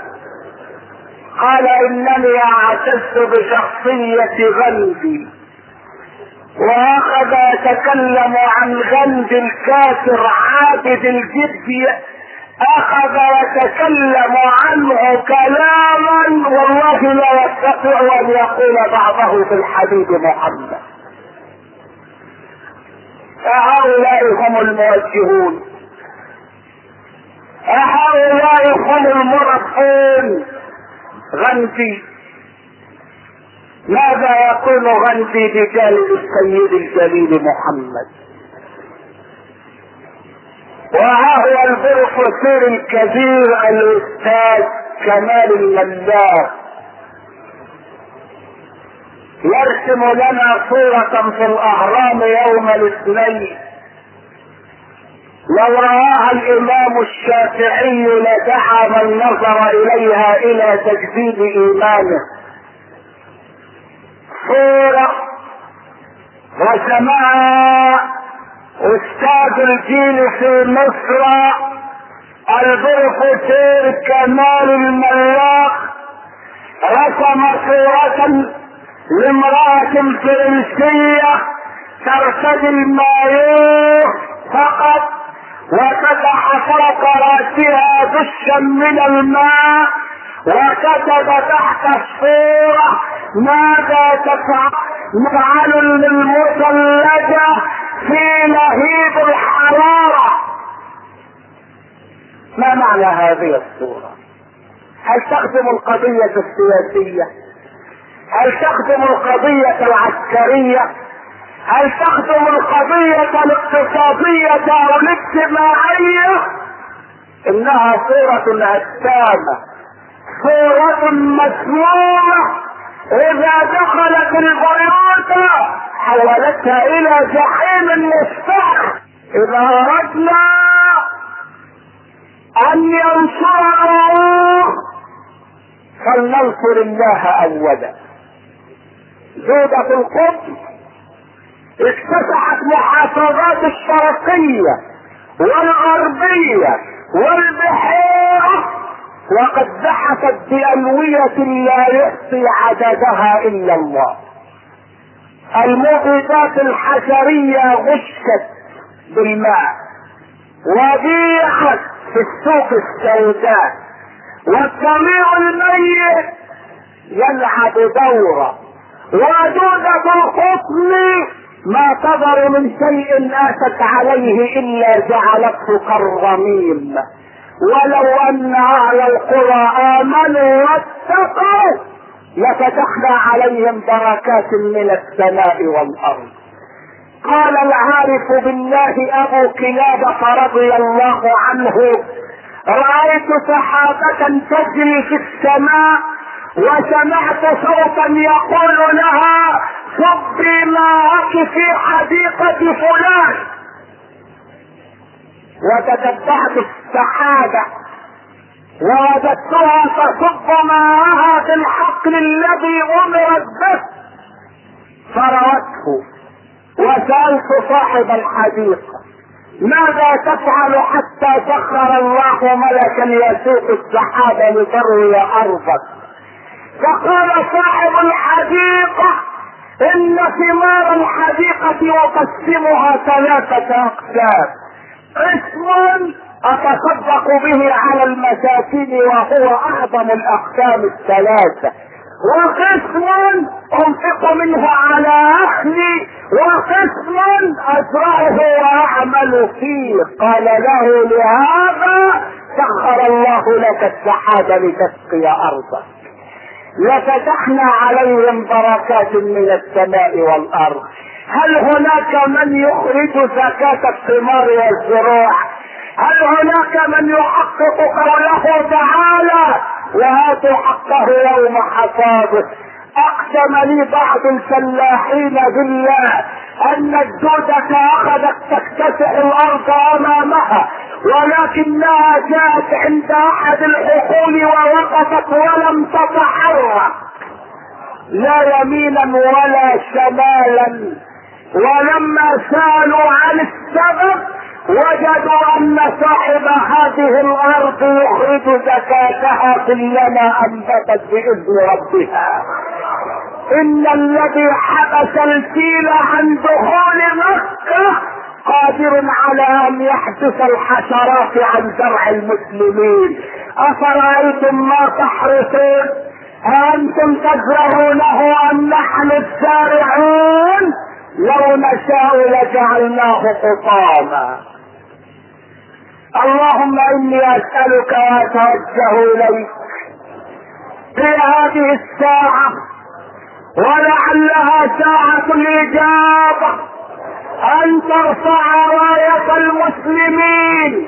قال انني اعتز بشخصية غندي. واخذ يتكلم عن غندي الكافر عابد الجد، اخذ يتكلم عنه كلاما والله لا يستطيع ان يقول بعضه في الحبيب محمد. فهؤلاء هم الموجهون، هؤلاء هم المربون. غندي ماذا يقول غندي بجانب السيد الجليل محمد؟ وها هو البروفيسور الكبير الاستاذ كمال الملاك يرسم لنا صورة في الاهرام يوم الاثنين لو رآها الامام الشافعي لدعا من نظر اليها الى تجديد ايمانه. صورة رسمها استاذ الجيل في مصر البروفيسور كمال الملاك، رسم صورة لامرأة فرنسية ترتدي المايوه فقط وفتح فوق راسها دشا من الماء، وكتب تحت الصورة: ماذا تفعل نفعل المثلجة في لهيب الحرارة. ما معنى هذه الصورة؟ هل تخدم القضية السياسية؟ هل تخدم القضية العسكرية؟ هل تخدم القضية الاقتصادية او الاجتماعية؟ انها صورة هدامة، صورة مسمومة، اذا دخلت البيوت حولتها الى جحيم مستقر. اذا اردنا ان ينصر الله فلننصر الله اولا. جودة القدس اكتسحت محافظات الشرقية والغربية والبحيرة، وقد بحثت بألوية لا يحصي عددها الا الله. المبيدات الحشرية غشت بالماء وبيعت في السوق السوداء، والضمير الميت يلعب دورة، ودودة القطن ما تظهر من شيء آتت عليه إلا جعلته كالرميم. ولو أن أهل القرى آمنوا واتقوا لفتحنا عليهم بركات من السماء والأرض. قال العارف بالله أبو كلابة رضي الله عنه: رأيت سحابة تجري في السماء وسمعت صوتا يقول لها: صبي ماءك في حديقة فلان. وتتبعت السحابة ووجدتها تصب ماءها في الحقل الذي امرت به، فروته وسألت صاحب الحديقة: ماذا تفعل حتى سخر الله ملكا يسوق السحاب لتروي ارضك؟ فقال صاحب الحديقة: ان ثمار الحديقة اقسمها ثلاثة اقسام: قسم اتصدق به على المساكين وهو اعظم الاقسام الثلاثة، وقسم انفق منه على اهلي، وقسم ازرعه واعمل فيه. قال له: لهذا سخر الله لك السحاب لتسقي ارضك. لفتحنا عليهم بركات من السماء والارض. هل هناك من يخرج زكاة الثمار والزروع؟ هل هناك من يحقق قوله تعالى: وآتوا حقه يوم حصاده؟ اقسم لي بعض الفلاحين بالله ان الدودة اخذت تكتسح الارض امامها، ولكنها جاءت عند احد الحقول ووقفت ولم تتحرك لا يمينا ولا شمالا. ولما سالوا عن السبب وجدوا ان صاحب هذه الارض يخرج زكاتها كلما انبتت باذن ربها. ان الذي حبس الفيل عن دخول مكة قادر على ان يحبس الحشرات عن زرع المسلمين. افرايتم ما تحرثون؟ أأنتم تزرعونه ام نحن الزارعون؟ لو نشاء لجعلناه حطاما. اللهم اني اسألك واتوجه اليك في هذه الساعة، ولعلها ساعة الاجابة، ان ترفع راية المسلمين.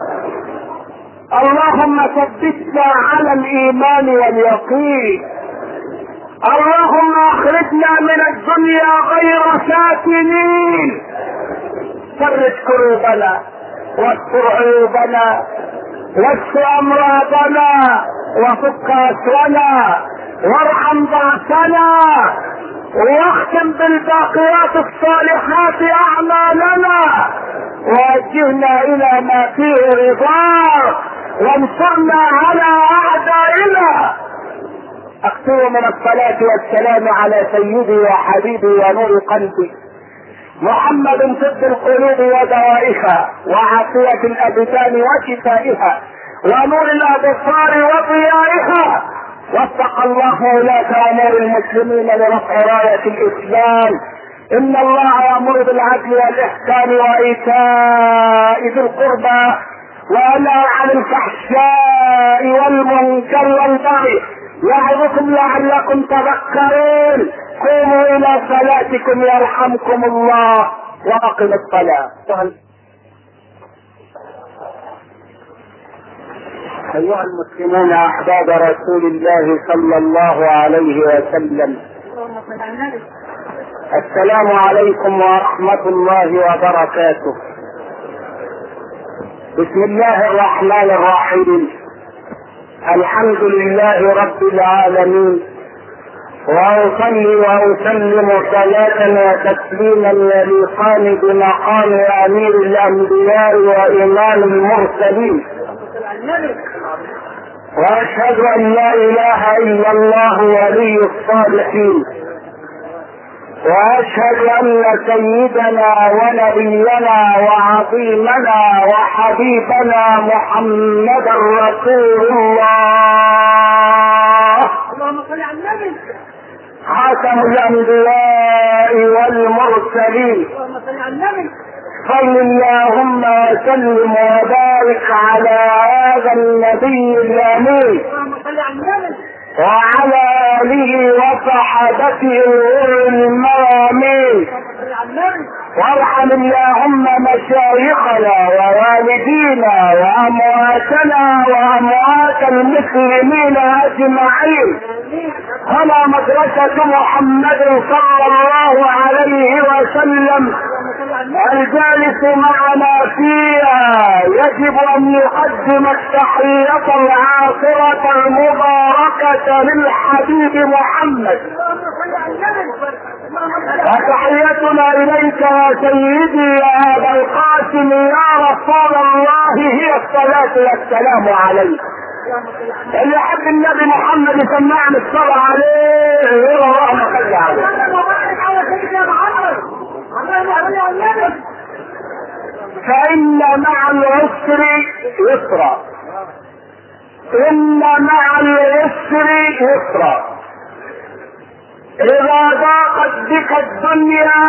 اللهم ثبتنا على الايمان واليقين. اللهم اخرجنا من الدنيا غير ساكنين. فرج كروبنا واستر عيوبنا واشف امراضنا وفك اسرنا وارحم ضعفنا، واختم بالباقيات الصالحات اعمالنا، ووجهنا الى ما فيه رضاك، وانصرنا على اعدائنا. اكثر من الصلاة والسلام على سيدي وحبيبي ونور قلبي محمد طب القلوب ودوائها وعافية الابدان وشفائها ونور الابصار وضيائها وفق الله ولاة امور المسلمين لرفع راية الاسلام. ان الله يأمر بالعدل والاحسان وايتاء ذي القربى وينهى عن الفحشاء والمنكر والبغي يعظكم لعلكم تذكرون. قوموا الى صلاتكم يرحمكم الله واقم الصلاة. ايها المسلمون احباب رسول الله صلى الله عليه وسلم، السلام عليكم ورحمة الله وبركاته. بسم الله الرحمن الرحيم. الحمد لله رب العالمين، واصلي واسلم صلاة وتسليما يليقان بمقام امير الانبياء وامام المرسلين، واشهد ان لا اله الا الله ولي الصالحين، واشهد ان سيدنا ونبينا وعظيمنا وحبيبنا محمدا رسول الله خاتم الانبياء والمرسلين. صل اللهم وسلم وبارك على هذا النبي الامين وعلى اله وصحابته الغر الميامين. وارحم اللهم مشايخنا ووالدينا وامواتنا واموات المسلمين اجمعين. هنا مدرسة محمد صلى الله عليه وسلم الجالس معنا فيها يجب ان يقدم التحية العاصرة المباركة للحبيب محمد. وتحيتنا اليك يا سيدي يا ابا القاسم يا رسول الله هي الصلاة والسلام عليك. اللي يحب النبي محمد يسمعنا الصلاة عليه اللهم صل عليه. فإن مع العسر يسرا، إن مع العسر يسرا. إذا ضاقت بك الدنيا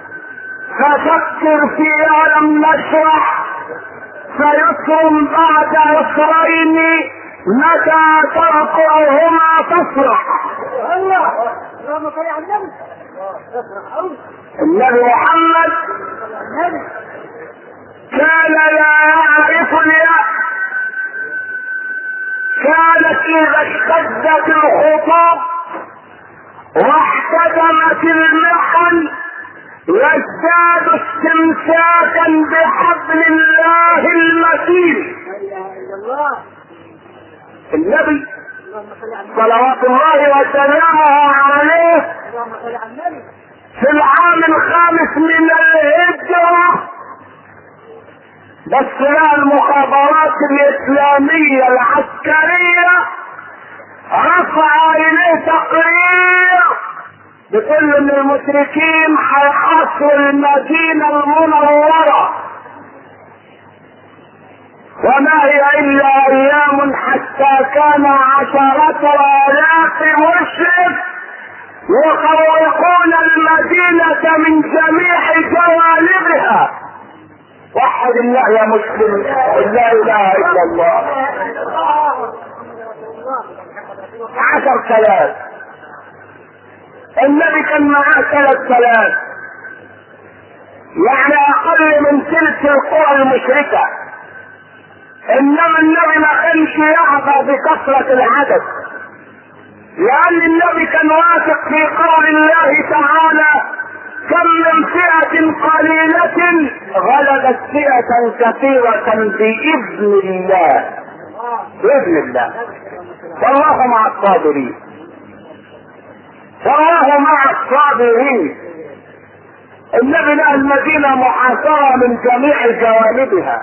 ففكر في ألم نشرح، فيسر بعد عسرين متى ترقعهما تفرح. النبي محمد كان لا يعرف اليأس. كانت اذا اشتدت الخطوب واحتدمت المحن يزداد استمساكا بحبل الله المتين. النبي صلوات الله وسلامه عليه في العام الخامس من الهجرة بس لا المخابرات الاسلامية العسكرية رفع اليه تقرير بكل ان المشركين حيحاصروا المدينة المنورة، وما هي الا ايام حتى كان عشرة الاف مشرك يخرقون المدينة من جميع جوانبها. وحد الله يا مسلم، لا اله الا الله. عشر ثلاث النبي كان معاه ثلاث ثلاث يعني اقل من تلك القرى المشركة، انما النبي ما كانش يعبى بكثرة العدد، لان النبي كان واثق في قول الله تعالى كم من فئة قليلة غلبت فئة كثيرة بإذن الله. بإذن الله. والله مع الصابرين، والله مع الصابرين. النبي لقى المدينة محاصرة من جميع جوانبها.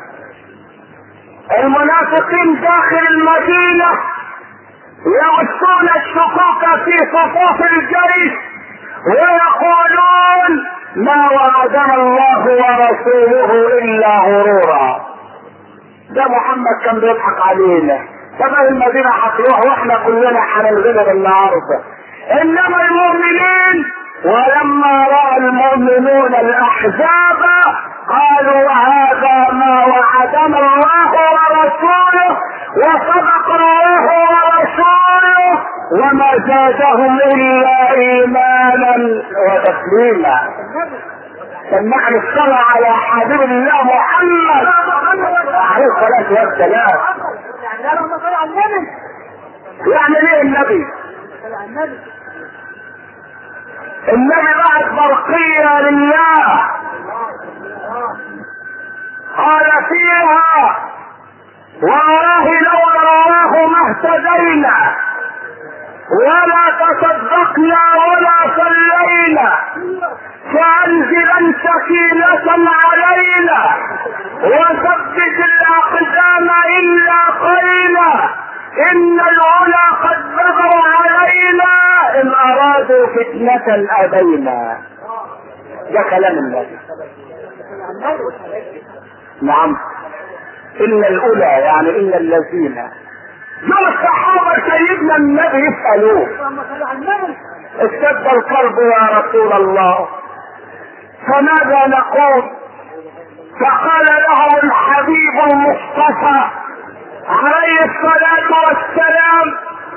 المنافقين داخل المدينة يغشون الشكوك في صفوف الجيش ويقولون ما وعدنا الله ورسوله الا غرورا. ده محمد كان بيضحك علينا، طبعا المدينة هتروح واحنا كلنا هننغلب النهارده. انما المؤمنين ولما راى المؤمنون الاحزاب قالوا هذا ما وعدنا الله ورسوله وصدق الله ورسوله وما زادهم الا ايمانا وتسليما. سمعنا الصلاة على حبيب الله محمد عليه الصلاة والسلام. يعني ليه النبي؟ النبي بعد برقية لله قال فيها والله لولا الله ما اهتدينا ولا تصدقنا ولا صلينا فانزلا سكينة علينا وثبت الاقدام الا قليلا ان العلا قد بغوا علينا ان ارادوا فتنة ابينا. ده كلام النبي. نعم ان الاولى يعني ان الذين دول الصحابة سيدنا النبي يسألوه اشتد القلب يا رسول الله فماذا نقول؟ فقال له الحبيب المصطفى عليه الصلاة والسلام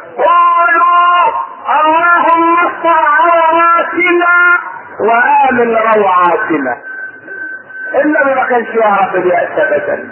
قالوا اللهم استر عوراتنا وآمن روعاتنا. النبي ما كانش يعرف اليأس ابدا.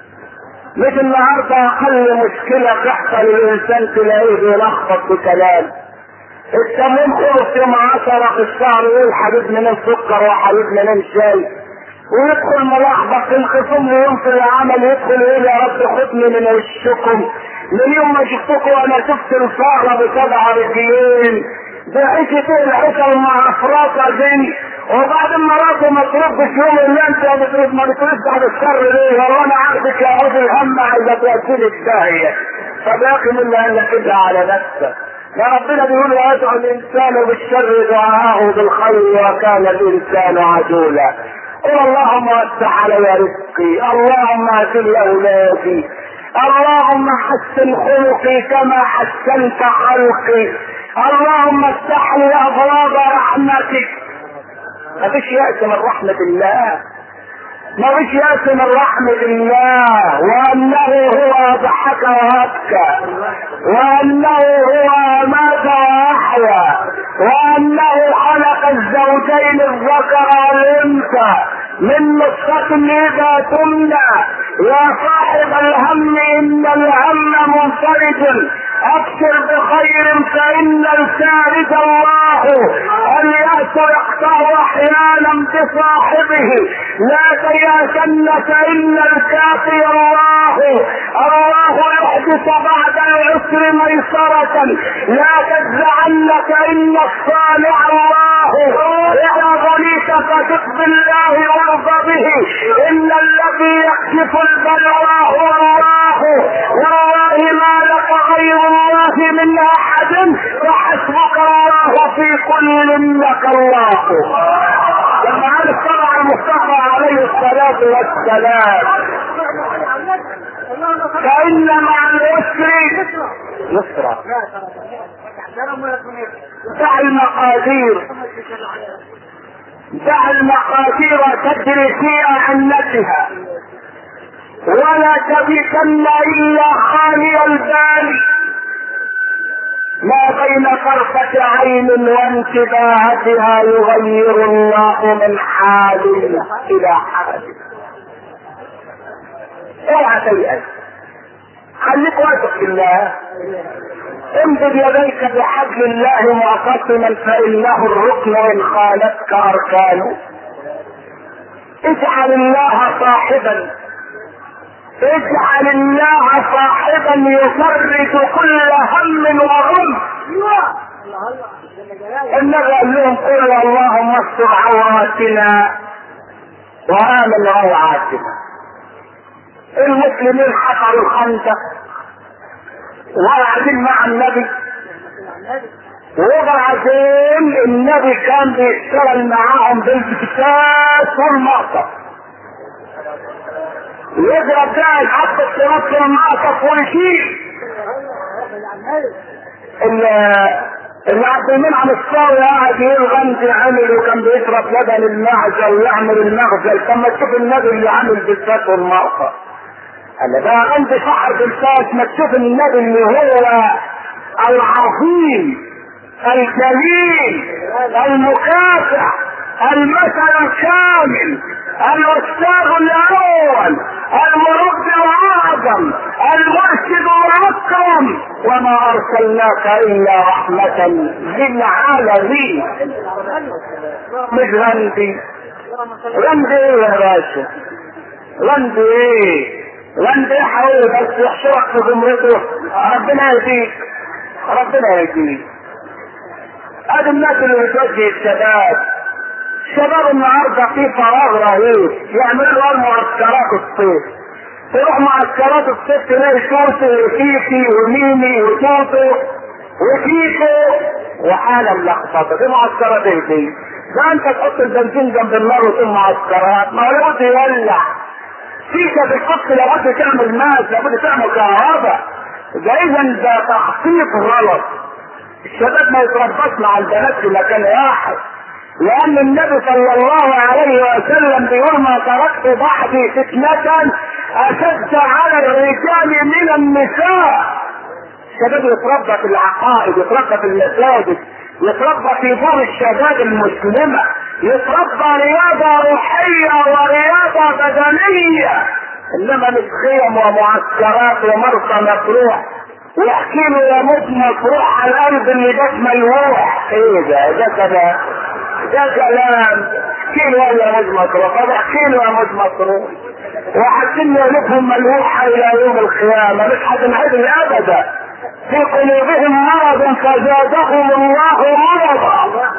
مش النهارده اقل مشكله تحصل الانسان تلاقيه بيلخبط بكلام. التموين خلص يوم عشرة في الشهر يقول حبيب من السكر وحبيب من الشاي ويدخل ملخبط الخصوم يوم في العمل يدخل يقول يا رب خدني من وشكم من يوم ما شفتكم وانا شفت الفاره بسبع رجلين بعيشة ايه العشر المعفرطة دي وبعد ما مراته ما تردش يوم اللي انت بترد ما بتردش على الشر ليه وانا عارفك يا عود الهم عايزة توديني الداهية. طب يا اخي من اللي قال كده على نفسك؟ يا ربنا بيقول يدعو الانسان بالشر دعاءه بالخير وكان الانسان عجولا. قل اللهم وسع علي رزقي اللهم اكل اولادي اللهم حسن خلقي كما حسنت خلقي اللهم افتح لي ابواب رحمتك. ما فيش يأس من رحمة الله ما فيش يأس من رحمة الله وانه هو ضحك وابكى وانه هو امات واحيا وانه خلق الزوجين الذكر والانثى من نطفة اذا تمنى. يا صاحب الهم ان الهم منفرج ابشر بخير فان الفارج الله. اليأس يقطع احيانا بصاحبه لا تيأسن فان الكافي الله. الله يحدث بعد العسر ميسرة لا تجزعن فان الصانع الله. اذا غنيت فثق بالله وارض به ان الذي يكشف البلوى هو الله. والله ما لك غير الله من احد فحسبك الله في كل انك الله. لما قال الصلاة على المصطفى عليه الصلاة والسلام فإن مع العسر يسرا. دع المقادير دع المقادير تجري في أعنتها ولا تبكن الا خالي البال. ما بين طرفة عين وانتباهتها يغير الله من حال الى حال. اوعى تيأس خليك واثق بالله. امدد يديك بحبل الله معتصما فانه الركن ان خالتك اركانه. اجعل الله صاحبا اجعل الله صاحبا يفرج كل هم وغم. النبي قال لهم قولوا اللهم استر عوراتنا وآمن روعاتنا. المسلمين حفروا الخندق وقاعدين مع النبي وبعدين النبي كان بيشتغل معاهم بالبكتات والمعطف يضرب بقى الحب الصراط في المعطف ويشيل اللي عبد المنعم الصاوي قاعد يغني عمل وكان بيشرب لبن المعزه ويعمل المغزل. لما تشوف النبي اللي عامل بالذات والمرقه انا بقى عندي صحة الفاس. ما تشوف النبي اللي هو العظيم الجليل المكافح المثل الكامل الاستاذ الاول المربي الاعظم المرشد الاكرم وما ارسلناك الا رحمة للعالمين. مش غندي غندي ايه يا باشا؟ غندي ايه؟ غندي حاول بس يحشرك في زمرته. ربنا يهديك ربنا يهديك. ادي الناس اللي بتوجه الشباب. الشباب النهارده في فراغ رهيب يعملوا معسكرات الصيف. تروح معسكرات الصيف تلاقي شوتي وكيكي وميمي وتوتو وكيكو وحاله ملخبطه. دي معسكرات ايه دي؟ ده انت تحط البنزين جنب النار وتقوم معسكرات. ما هو لابد يولع فيك بالحق، لابد تعمل ماس، لابد تعمل كهرباء. ده اذا ده تخطيط غلط. الشباب ما يتربص مع البنات في مكان واحد، لان النبي صلى الله عليه وسلم بيقول ما تركت بعدي فتنة اشد على الرجال من النساء. الشباب يتربى في العقائد، يتربى في المساجد، يتربى في دور الشباب المسلمة، يتربى رياضة روحية ورياضة بدنية، انما مش خيم ومعسكرات ومرسى مطروح. واحكي له يا موت مطروح على الارض اللي جت ملوح. ايه ده؟ ده كلام ده كلام. احكي له يا موت مطروح. طب احكي له يا موت مطروح وحكينا لكم ملوحة الى يوم القيامة. مش هتنعدل ابدا. في قلوبهم مرض فزادهم الله مرضا.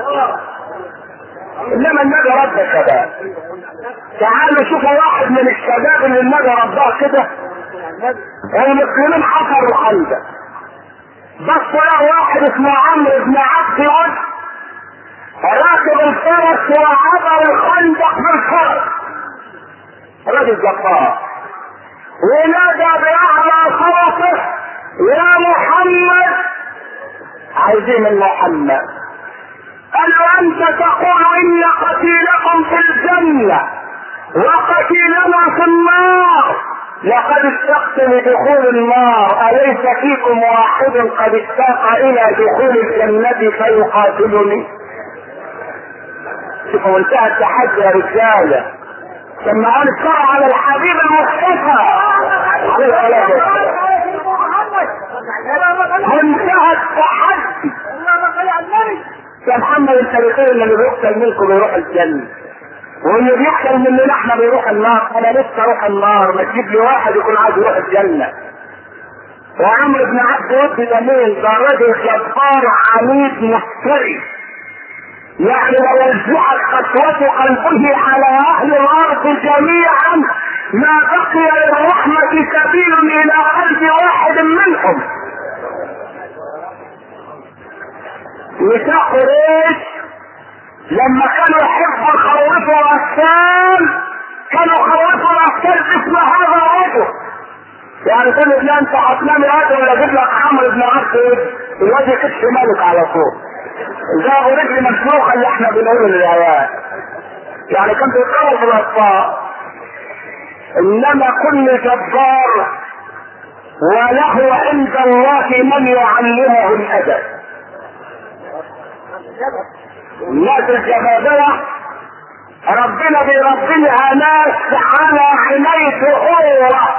انما النبي رد الشباب. تعالوا شوفوا واحد من الشباب اللي النبي رضاه كده. المسلمين حفروا خندق، بس له واحد اسمه عمرو بن عبد ود راكب الفرس وعبر الخندق بالفرس. راجل جبار ونادى باعلى صوته يا محمد. عايزين من محمد. قال له انت تقول ان قتيلكم في الجنة وقتيلنا في النار. لقد اشتقت لدخول النار، اليس فيكم واحد قد اشتاق الى دخول الجنة فيقاتلني؟ شوفوا منتهى التحدي يا رجاله. ثم قال الشرع على الحبيب المصطفى عليه الصلاه والسلام. منتهى التحدي. يا محمد انت بخير اللي بيقتل منكم بيروح الجنه، واللي بيقتل مننا احنا بيروح النار. انا لسه اروح النار، ما تجيب لي واحد يكون عايز يروح الجنه. وعمرو بن عبد ود ده مين؟ ده راجل جبار عنيد مفتري، يعني لو وزعت خطوة قلبه على اهل الارض جميعا ما بقي للرحمة سبيل الى قلب واحد منهم. نساء قريش لما كانوا يحبوا يخوفوا الرسال كانوا يخوفوا الرسال باسم هذا الرجل. يعني تقول لا انت هتنام هذا ولا اجيب لك عمرو بن عبد ود الواد يكتش مالك على طول. ده رجل مشروخه اللي احنا بنقوله للعيال. يعني كان بيتخوف الاطفال. انما كل جبار وله عند الله من يعلمه الادب. الناس الجبابرة ربنا بيربيها ناس على عناية أخرى،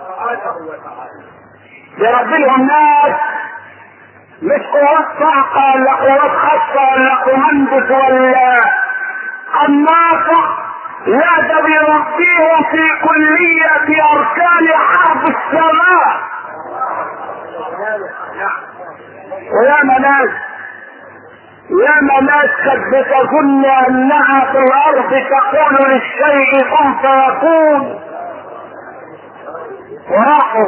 بيربيهم ناس مش قوات صعقة ولا قوات خاصة ولا قمندس ولا قناصة، لا ده بيربيهم في كلية أركان حرب السماء. وياما ناس ياما ناس قد بتظن انها في الارض تقول للشيء كن فيكون، وراحوا.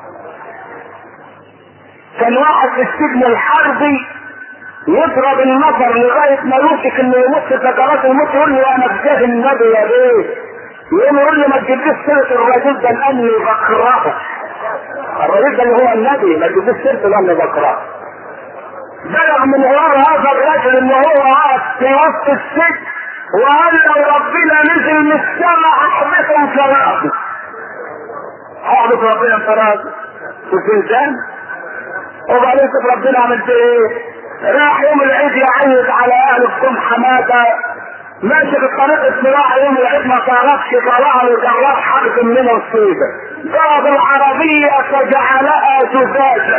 كان واحد في السجن الحربي يضرب النظر لغايه ما يوشك انه يموت سكرات الموت، يقول له انا بجاه النبي يا بيه، يقول له ما تجيبليش سيره الرجل ده لاني بكرهه. الرئيس اللي هو النبي ما تجيبوش سيرته لما ذكره. بلغ من غير هذا الرجل ان هو قاعد في وسط السجن وقال لو ربنا نزل من السماء احبطهم فراغي. احبط ربنا فراغي في الزنزان. وبعدين شوف ربنا عمل ايه؟ راح يوم العيد يعيد على اهل الصم حماده، ماشي في الطريق الصراع يوم العيد ما تعرفش طلع له جرار حرب من الصيبه، ضرب العربيه فجعلها زجاجا،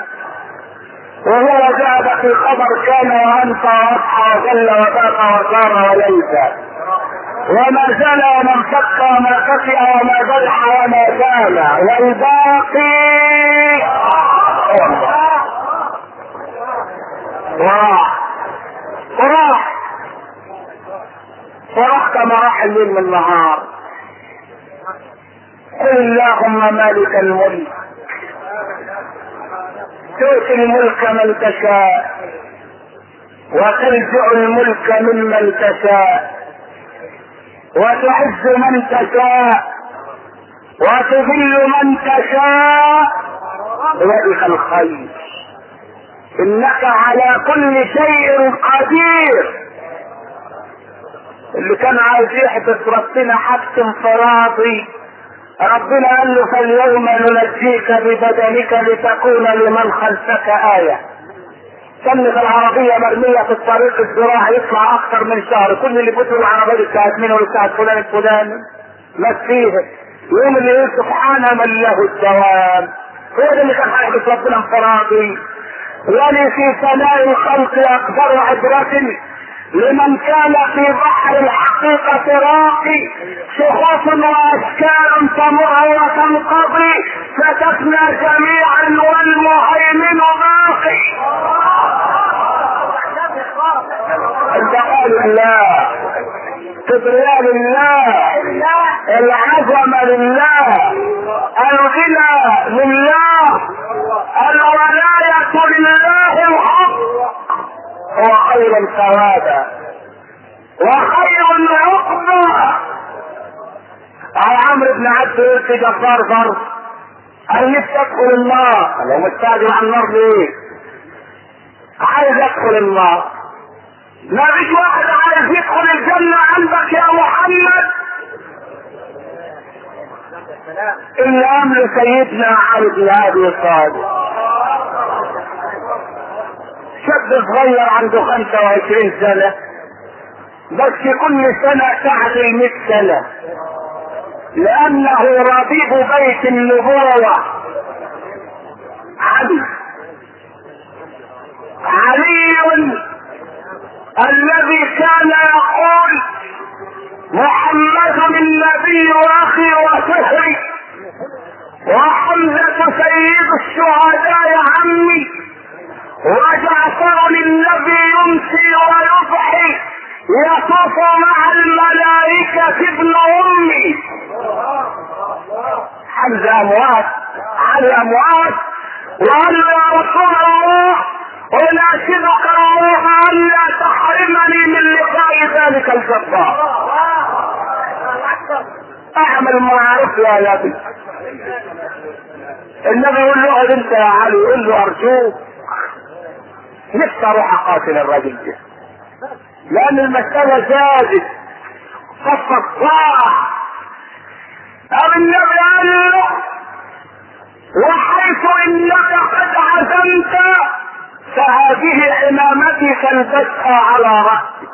وهو ذهب في خبر كان وانت واضحى وجل وباق وصار وليس، وما زال وما انفك وما خفي وما جرح وما زال والباقي وراح وراح وراح كما راح الليل من النهار. قل اللهم مالك الملك تؤتي الملك من تشاء وتنزع الملك ممن تشاء وتعز من تشاء وتذل من تشاء بيدك الخير انك على كل شيء قدير. اللي كان عايز يحدث ربنا حبس انفرادي ربنا قال له فاليوم ننجيك ببدنك لتكون لمن خلفك آية. كانت العربية مرمية في الطريق الزراعي يطلع اكثر من شهر، كل اللي بيطلع العربية بتاعت مين ولا بتاعت فلان الفلاني مات فيها. يوم اللي يقول سبحان من له الدوام، هو ده اللي كان هيحدث ربنا انفرادي. ولي في سماء الخلق اكبر عبرة لمن كان في بحر الحقيقة راقي، شخوص واشكال تمر وتنقضي فتفنى جميعا والمهيمن باقي. البقاء لله، كبرياء لله، العظمة لله، الغنى لله، الولاية لله الحق، هو خير ثوابا وخير عقبا. على عمرو بن عبد يقول في جبار ضرب قال نفسي ادخل النار، لو مستعجل على النار ليه؟ عايز ادخل النار. ما فيش واحد عايز يدخل الجنة عندك يا محمد الا امر سيدنا علي بن ابي طالب. شاب صغير عنده خمسة وعشرين سنة بس كل سنة تعدي مئة سنة لأنه ربيب بيت النبوة. علي علي الذي كان يقول محمد النبي واخي وسهري وحمزة سيد الشهداء عمي وجعفر الذي يمسي ويضحي يطوف مع الملائكة ابن امي. حمزة اموات، علي اموات، وقال يا رسول الله اناشدك الله ان لا تحرمني من لقاء ذلك الجبار. اعمل ما عرفت يا نبي. النبي يقول له اقعد انت يا علي، يقول له ارجوك نفسي اروح اقاتل الراجل ده لان المسألة زادت قصة الصاع. ابو النبي قال له وحيث انك قد عزمت فهذه عمامتي فالبسها على رأسي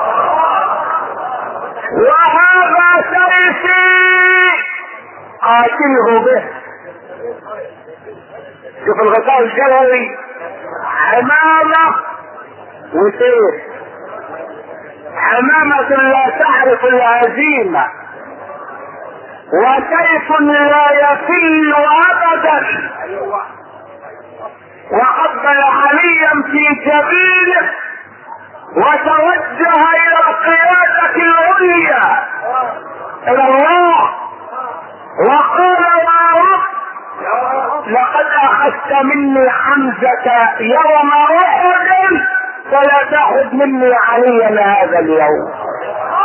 وهذا سيفي قاتله به. شوف الغطاء الجلوي، عمامة وسيف، عمامة لا تعرف الهزيمة وسيف لا يفل ابدا. وقبل عليا في جبينه وتوجه الى القيادة العليا الى الله وقال يا رب لقد اخذت مني حمزة يوم احد فلا تاخذ مني عليا هذا اليوم.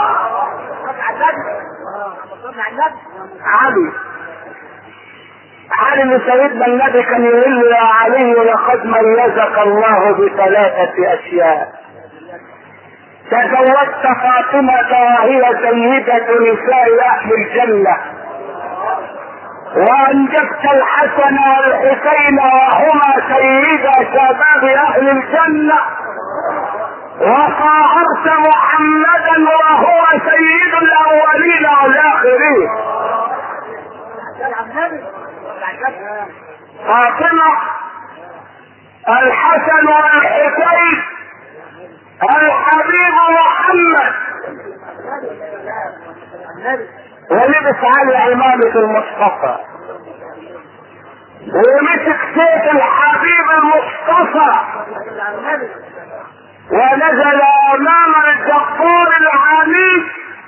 علي علي اللي سيدنا النبي كان يقول له يا علي لقد ميزك الله بثلاثة اشياء: تزوجت فاطمة وهي سيدة نساء اهل الجنة، وانجبت الحسن والحسين وهما سيدا شباب اهل الجنة، وصاحبت محمدا وهو سيد الاولين والاخرين. فاطمة، الحسن والحسين، الحبيب محمد، ولبس علي عمامة المصطفى، ومسك سيف الحبيب المصطفى، ونزل امام الجبار العنيف.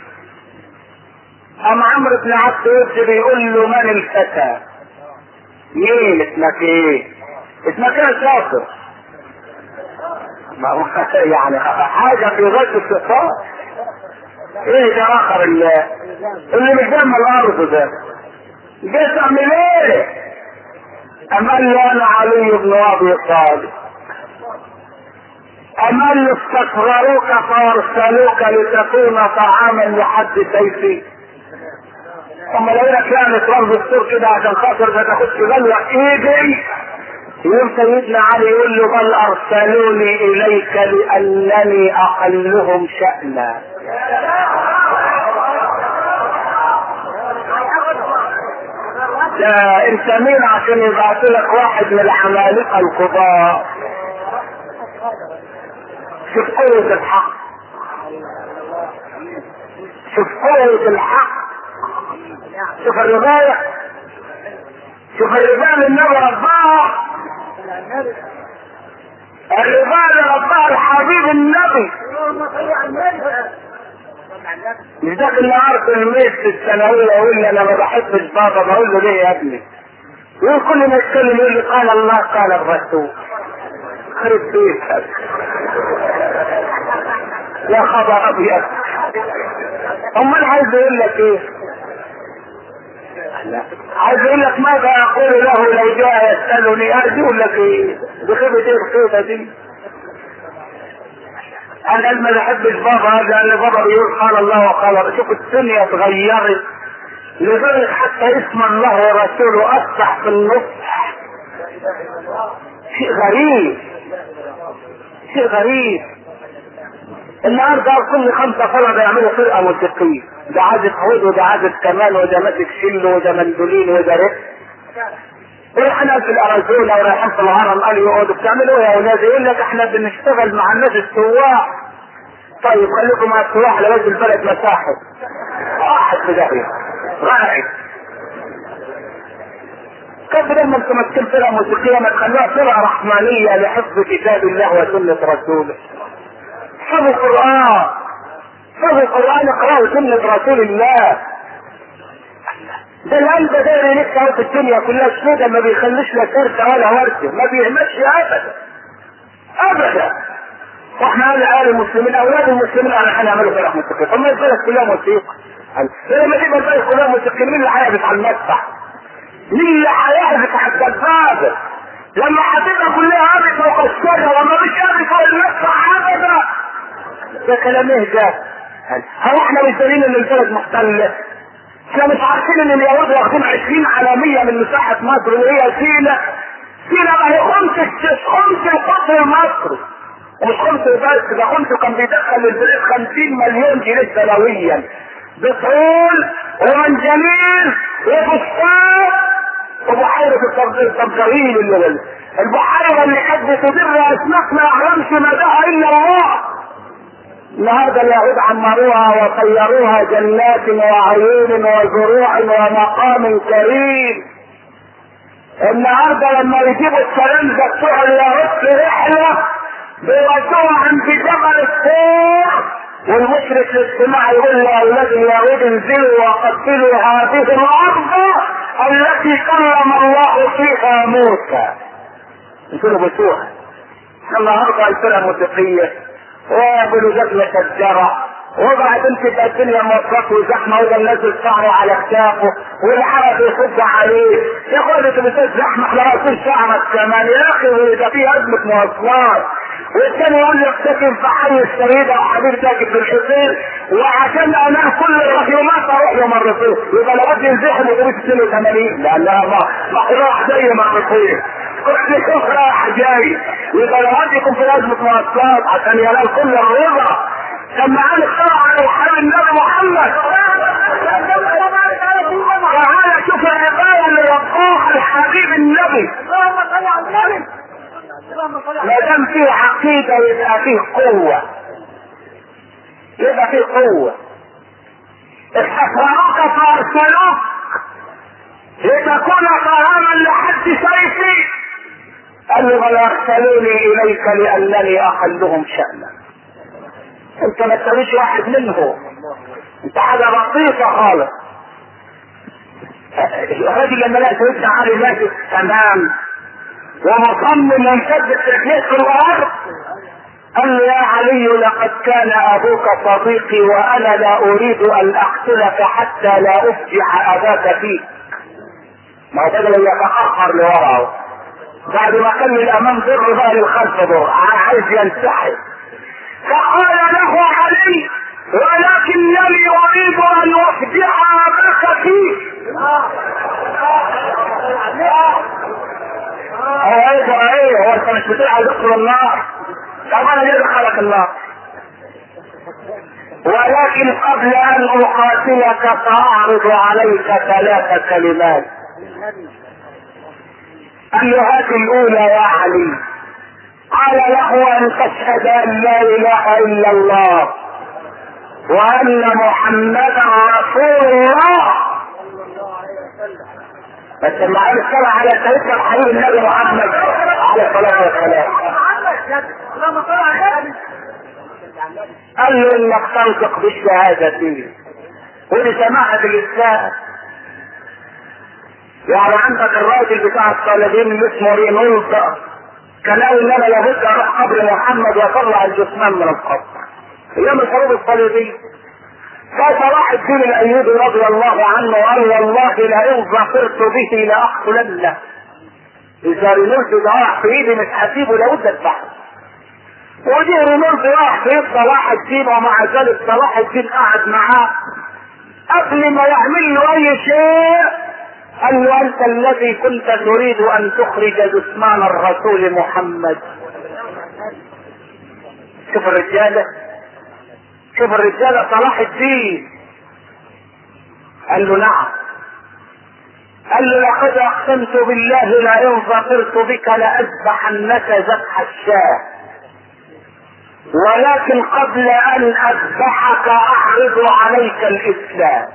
ام عمرو بن عبد الوهاب بيقول له: من الفتى؟ مين اسمك ايه؟ اسمك ايه شاطر؟ ما هو يعني حاجة في غاية الصفات. ايه ده اخر اللي اللي مش جنب الارض ده؟ جيت تعمل ايه؟ ام قال له: انا علي بن ابي طالب. ام قال له: استصغروك فارسلوك لتكون طعاما لحد سيفي. اما لو لك يعني ترمز السور كده عشان خاطر ما تاخدش بلوى ايدي. يوم سيدنا علي يقول له: بل ارسلوني اليك لانني اقلهم شأنا. لا انت مين عشان يبعث لك واحد من العمالقة الكبار؟ شوف قوة الحق، شوف قوة الحق، شوف الرباية، شوف الرباية اللي النبي رباها، الرباية اللي رباها الحبيب النبي. مش داخل النهار في الميس في الثانوية يقول لي انا ما بحبش بابا، بقول له: ليه يا ابني؟ يقول كل ما يتكلم يقول لي: قال الله قال الرسول. خرب بيتك يا خبر ابيض. امال عايز يقول لك ايه؟ عايز يقول لك ماذا اقول له لو جاء يسألني؟ عايز يقول لك ايه؟ بخيبة ايه الخيبة دي؟ انا ما بحبش بابا لان بابا بيقول قال الله وقال. شوف الدنيا اتغيرت لذلك حتى اسم الله ورسوله اصبح في النصح. شيء غريب، شيء غريب. النهارده كل خمسة طلبة يعملوا فرقة موسيقية، ده عازف عود وده عازف كمان وده ماسك شل وده مندولين وده رق. احنا في الارزولة ورايحين في الهرم قالوا يقعدوا بتعملوا يا اولاد؟ يقول لك احنا بنشتغل مع الناس السواح. طيب خليكم مع السواح لغاية البلد مساحة واحد في داهية غاعي. كيف لما انتم ماسكين فرقة موسيقية ما تخلوها فرقة رحمانية لحفظ كتاب الله وسنة رسوله؟ حفظوا القرآن، حفظوا القرآن، اقرأوا سنة رسول الله. ده القلب داير يلف في الدنيا كلها سودة، ما بيخليش لا سرقة ولا ورثة، ما بيهمش ابدا ابدا. واحنا قال اهل المسلمين اولاد المسلمين انا هنعملوا فرح موسيقى. طب ما البلد كلها موسيقى، لما تبقى البلد كلها موسيقى مين اللي هيعزف على المدفع؟ مين اللي هيعزف على الدبابة؟ لما هتبقى كلها عابد وقشرة وما مش عابد فوق المدفع ابدا. ده كلام ايه ده؟ هو احنا مش دليل ان البلد محتلة؟ احنا مش عارفين ان اليهود واخدين عشرين علامية من مساحة مصر اللي هي سينا؟ سينا ما هي خمس خمس القطر المصري، ومش خمس بس، ده خمس كان بيدخل للبلاد خمسين مليون جنيه سنويا بترول ومنجنيق وفوسفات وبحيرة التبجرين اللي هو البحيرة اللي كانت بتدر اسماك ما يعلمش مداها الا الله. النهارده اليهود عمروها وطيروها جنات وعيون وزروع ومقام كريم. النهارده لما يجيبوا الكلام ده بتوع اليهود في رحله بيودوها عند جبل الطور، والمشرك الاجتماعي يقول لاولاد اليهود انزلوا وقتلوا هذه الارض التي كلم الله فيها موسى. انزلوا بسوها. النهارده الفرقه الموسيقيه وبلوزات مشجرة وبعدين تبقى الدنيا مواصلات وزحمه وده نازل شعره على كتافه والعرق يصب عليه، يا اخويا انت بتقول زحمه احنا رايحين شعرك كمان يا اخي، ده في ازمه مواصلات. والثاني يقول لك ساكن في حي السيده وحبيب ساكن في الحسين، وعشان انام كل الرحيومات اروح له مرتين، يبقى لابد ينزحم اتوبيس اثنين وثمانين لانها مقروح زي مرتين كل شوف رايح جاي، يبقى لابد يكون في ازمه مواصلات عشان ينال كل الرضا. لما قال الشرع على الحبيب النبي محمد تعالى شوف العباده اللي وقعها الحبيب النبي. ما دام فيه عقيده يبقى فيه قوه، يبقى فيه قوه. استفرغوك فارسلوك لتكون طعاما لحد سيفي، قال له بل ارسلوني اليك لانني اقلهم شأنا. انت ما تسويش واحد منهم، انت حاجه بسيطه خالص. الراجل لما لقى سيدنا علي ماشي تمام ومصمم ومثبت رجليه في الارض، قال له يا علي لقد كان ابوك صديقي وانا لا اريد ان اقتلك حتى لا افجع اباك فيك. ما هو بدل يتاخر لوراه بعد ما كان للامام ضر بقى للخلف ضر، عايز ينسحب. فقال له علي ولكنني اريد ان افجع اباك فيك. هو ايه ايه هو انت مش بتقع دخل النار؟ طب انا ليه دخلك النار؟ ولكن قبل ان اقاتلك ساعرض عليك ثلاث كلمات. قال له هات الاولى يا علي. قال له ان تشهد ان لا اله الا الله وان محمدا رسول الله. بس لما قال الصلاة على سيدنا الحبيب النبي محمد عليه الصلاة والسلام قال له انك تنطق بالشهادتين ولسماحة الاسلام. يعني عندك الراجل بتاع الطالبين اللي اسمه رينولد كان قال ان انا لابد اروح قبر محمد واطلع الجثمان من القبر ايام الحروب الصليبيه. فصلاح الدين الايوبي رضي الله عنه قال والله لئن ظفرت به لاقتلنه. اذا رينولد ده راح في ايدي مش هسيبه لابد اذبحه. ودي رينولد راح في ايد صلاح الدين ومع ذلك صلاح الدين قعد معاه قبل ما يعمل له اي شيء قال له انت الذي كنت تريد ان تخرج جثمان الرسول محمد. شوف الرجاله شوف الرجاله صلاح الدين قال له نعم. قال له لقد اقسمت بالله لئن ظفرت بك لاذبحنك ذبح الشاه ولكن قبل ان اذبحك اعرض عليك الاسلام.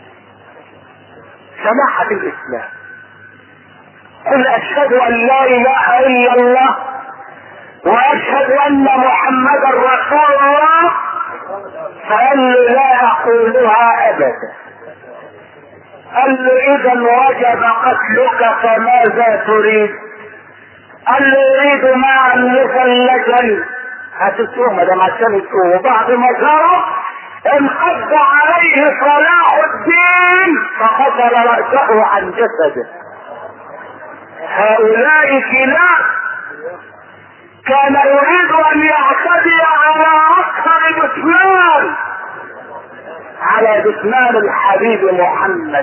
سماحة الاسلام قل اشهد ان لا اله الا الله واشهد ان محمدا رسول الله. فقال له لا اقولها ابدا. قال له اذا وجب قتلك فماذا تريد؟ قال له اريد معا مثلجا. هتسوم ده عشان يسوم. وبعد ما جرى انقض عليه صلاح الدين فقتل رأسه عن جسده. هؤلاء كلاب كان يريد ان يعتدي على اكثر جثمان على جثمان الحبيب محمد.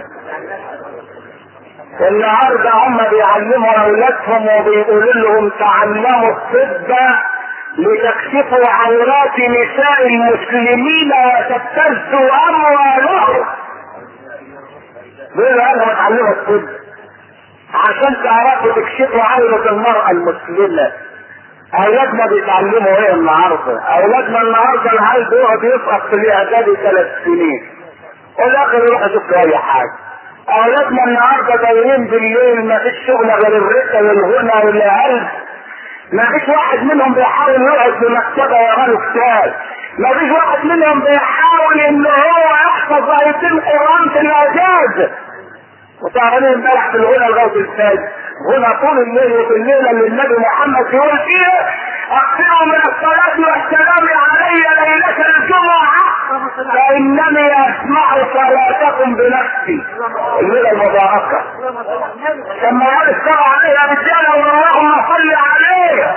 النهارده هم بيعلموا اولادهم وبيقولوا لهم تعلموا الطب لتكشفوا عورات نساء المسلمين وتبتزوا اموالهم. بيقولوا لهم اتعلموا الطب عشان تعرفوا تكشفوا عورة المرأة المسلمة. اولادنا بيتعلموا ايه النهارده؟ اولادنا النهارده العيل بيقعد يسقط في الاعدادي ثلاث سنين والاخر يروح يشوف اي حاجه. اولادنا النهارده دايرين بالليل ما فيش شغل غير الرقه والغنى والعلم. ما فيش واحد منهم بيحاول يقعد في مكتبه يقرا كتاب. ما فيش واحد منهم بيحاول ان هو يحفظ ايتين القران في الاجازه. وتعرفين امبارح في الغنى لغايه الفجر غنى طول الليل وفي الليله اللي النبي محمد يقول فيها اكثروا من الصلاه والسلام علي ليله الجمعه فانني اسمع صلاتكم بنفسي الليله المباركه. لما قال السبع عليها رجاله اللهم صل عليه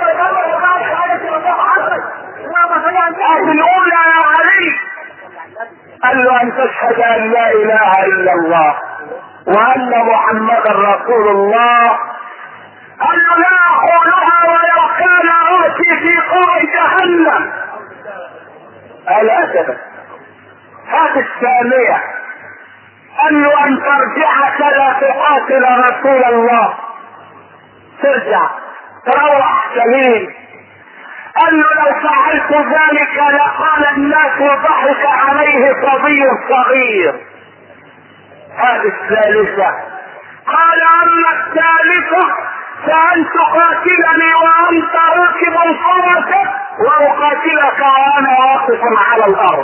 الاولى يا علي، قال له ان تشهد ان لا اله الا الله وان محمدا رسول الله. قال له لا اقولها ولو كان اوتي في قوع جهنم. قال اسفا. هذه الثانيه قال له ان ترجع كلا تقاتل رسول الله، ترجع تروح سليم. قال له لو فعلت ذلك لقال الناس وضحك عليه صبي صغير. هذه الثالثة. قال اما الثالثة فان تقاتلني وانت راكب فرسك واقاتلك وانا واقف على الارض.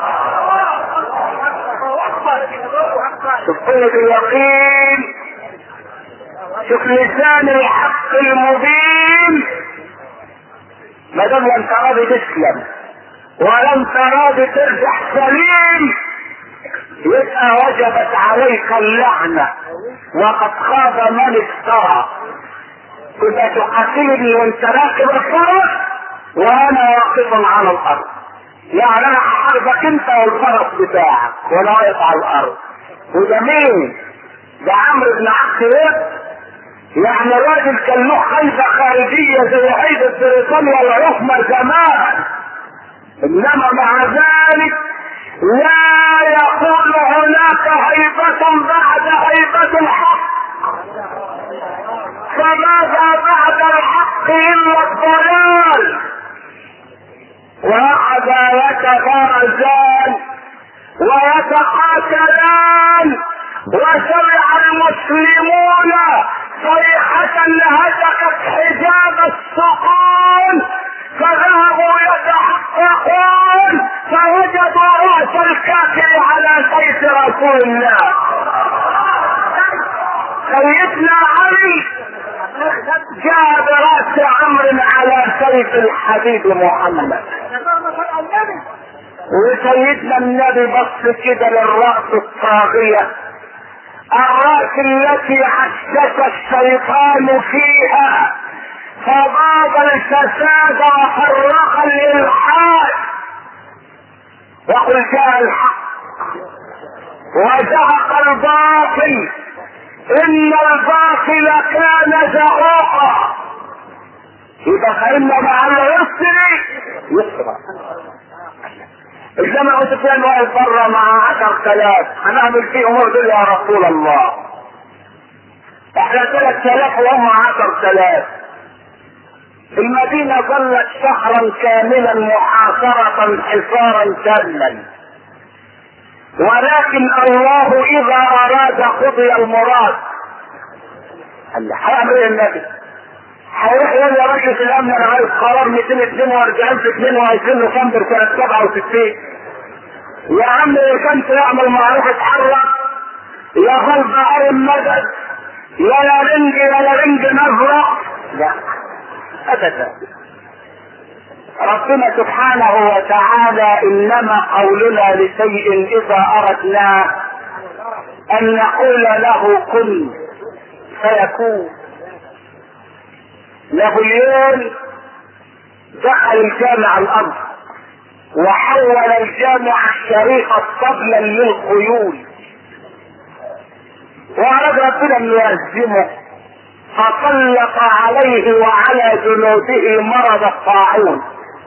شوف قوة اليقين، شوف لسان الحق المبين. ما دام لم تراضي تسلم ولم تراضي ترجع سليم يبقى وجبت عليك اللعنة وقد خاب من افترى. كنت تقاتلني وانت راكب الفرس وانا واقف على الارض، يعني انا هحاربك انت والفرس بتاعك وانا واقف على الارض. وده مين؟ ده عمرو بن عقيل. يعني الراجل كان له خيبة خارجية زي هيبة بريطانيا العظمى زمان، انما مع ذلك لا يكون هناك هيبة بعد هيبة الحق. فماذا بعد الحق الا الضلال؟ وهكذا يتبارزان ويتقاتلان. وسمع المسلمون صيحة هتكت حجاب السقون فذهبوا يتحققون فوجدوا رأس الكافر على سيف رسول الله. سيدنا علي جاء برأس عمرو على سيف الحبيب محمد، وسيدنا النبي بص كده للرأس الطاغية، الرأس التي عشش الشيطان فيها فضاد الفساد وفرق الإلحاد. وقل جاء الحق وزهق الباطل إن الباطل كان زهوقا. إذا فإن مع العسر يسرا. الجمع سفيان واقف بره مع عشر ثلاث، هنعمل فيه امور دول يا رسول الله. احنا ثلاث ثلاث وهم عشر ثلاث. المدينة ظلت شهرا كاملا محاصرة حصارا تاما، ولكن الله اذا اراد قضي المراد. الله هيعمل ايه النبي؟ هيروح يقول يا راجل في الامن انا عايز قرار مئتين واثنين واربعين في اثنين وعشرين نوفمبر سنة سبعة وستين. يا عم كنت يعمل معروف اتحرك يا غلب قرم مدد يا لا رنج يا لا رنج نظرة. لا ابدا. ربنا سبحانه وتعالى انما قولنا لشيء اذا اردنا ان نقول له كن فيكون. نابليون دخل الجامع الارض وحول الجامع الشريف طبلا للخيول، واراد ربنا ان يهزمه فسلط عليه وعلى جنوده مرض الطاعون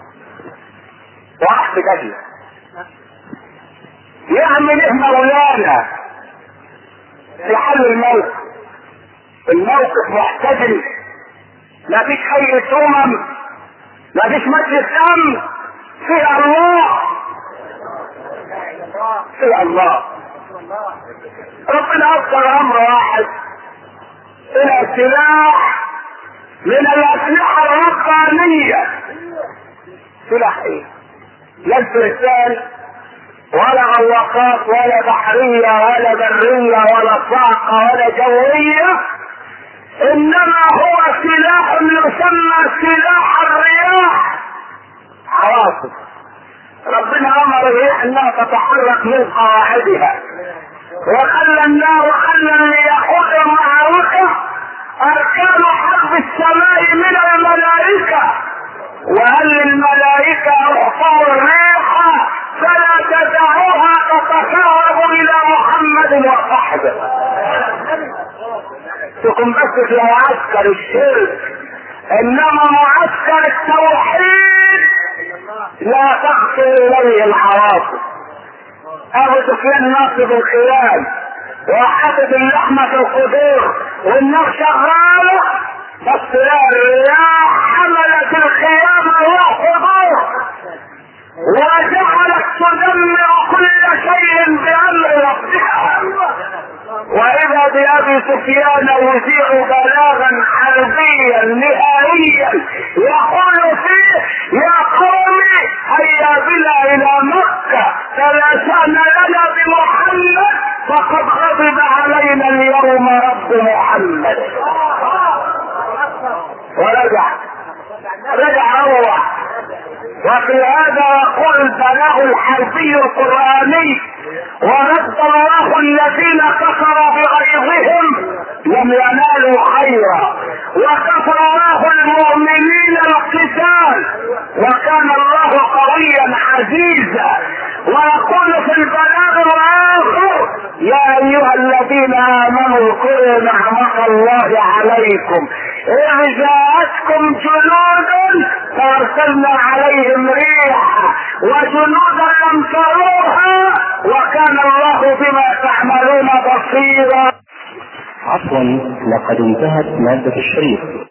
وراح بدجله. يعمل ايه مولانا في حل الموقف؟ الموقف محتدم، ما فيش هيئة امم، ما فيش مجلس امن، في الله في الله. ربنا اصدر امر واحد الى سلاح من الاسلحة الربانية. سلاح ايه؟ لا الفرسان ولا غواصات ولا بحرية ولا برية ولا صاعقة ولا جوية، انما هو سلاح يسمى سلاح الرياح. عواصف. ربنا امر الريح لا تتحرك من قواعدها، وخلى النار وخلى اللي يقود المعركة اركان حرب السماء من الملائكة، وهل للملائكة احفظوا الريح فلا تدعوها تتسرب الى محمد وصحبه. تكون بس في معسكر الشرك، انما معسكر التوحيد لا تخطر اليه العواصف. ابو سفيان ناصب الخيام وحاطط اللحمه في القدور والنار شغاله، بس لا الرياح حملت الخيام والقدور وجعلت تدمر كل شيء بامر ربها. واذا بابي سفيان يذيع بلاغا حربيا نهائيا يقول فيه: يا قوم هيا بنا الى مكة فلا شأن لنا بمحمد فقد غضب علينا اليوم رب محمد. ورجع رجع روح. وفي هذا يقول البلاغ الحربي القرآني: ورد الله الذين كفروا بغيظهم لم ينالوا خيرا وكفر الله المؤمنين القتال وكان الله قويا عزيزا. ويقول في البلاغ الاخر: يا ايها الذين امنوا اذكروا نعمة الله عليكم اذ جاءتكم جنود فارسلنا عليهم ريحا وجنودا لم تروها وكان الله بما تعملون بصيرا. عفوا، لقد انتهت مادة الشريط.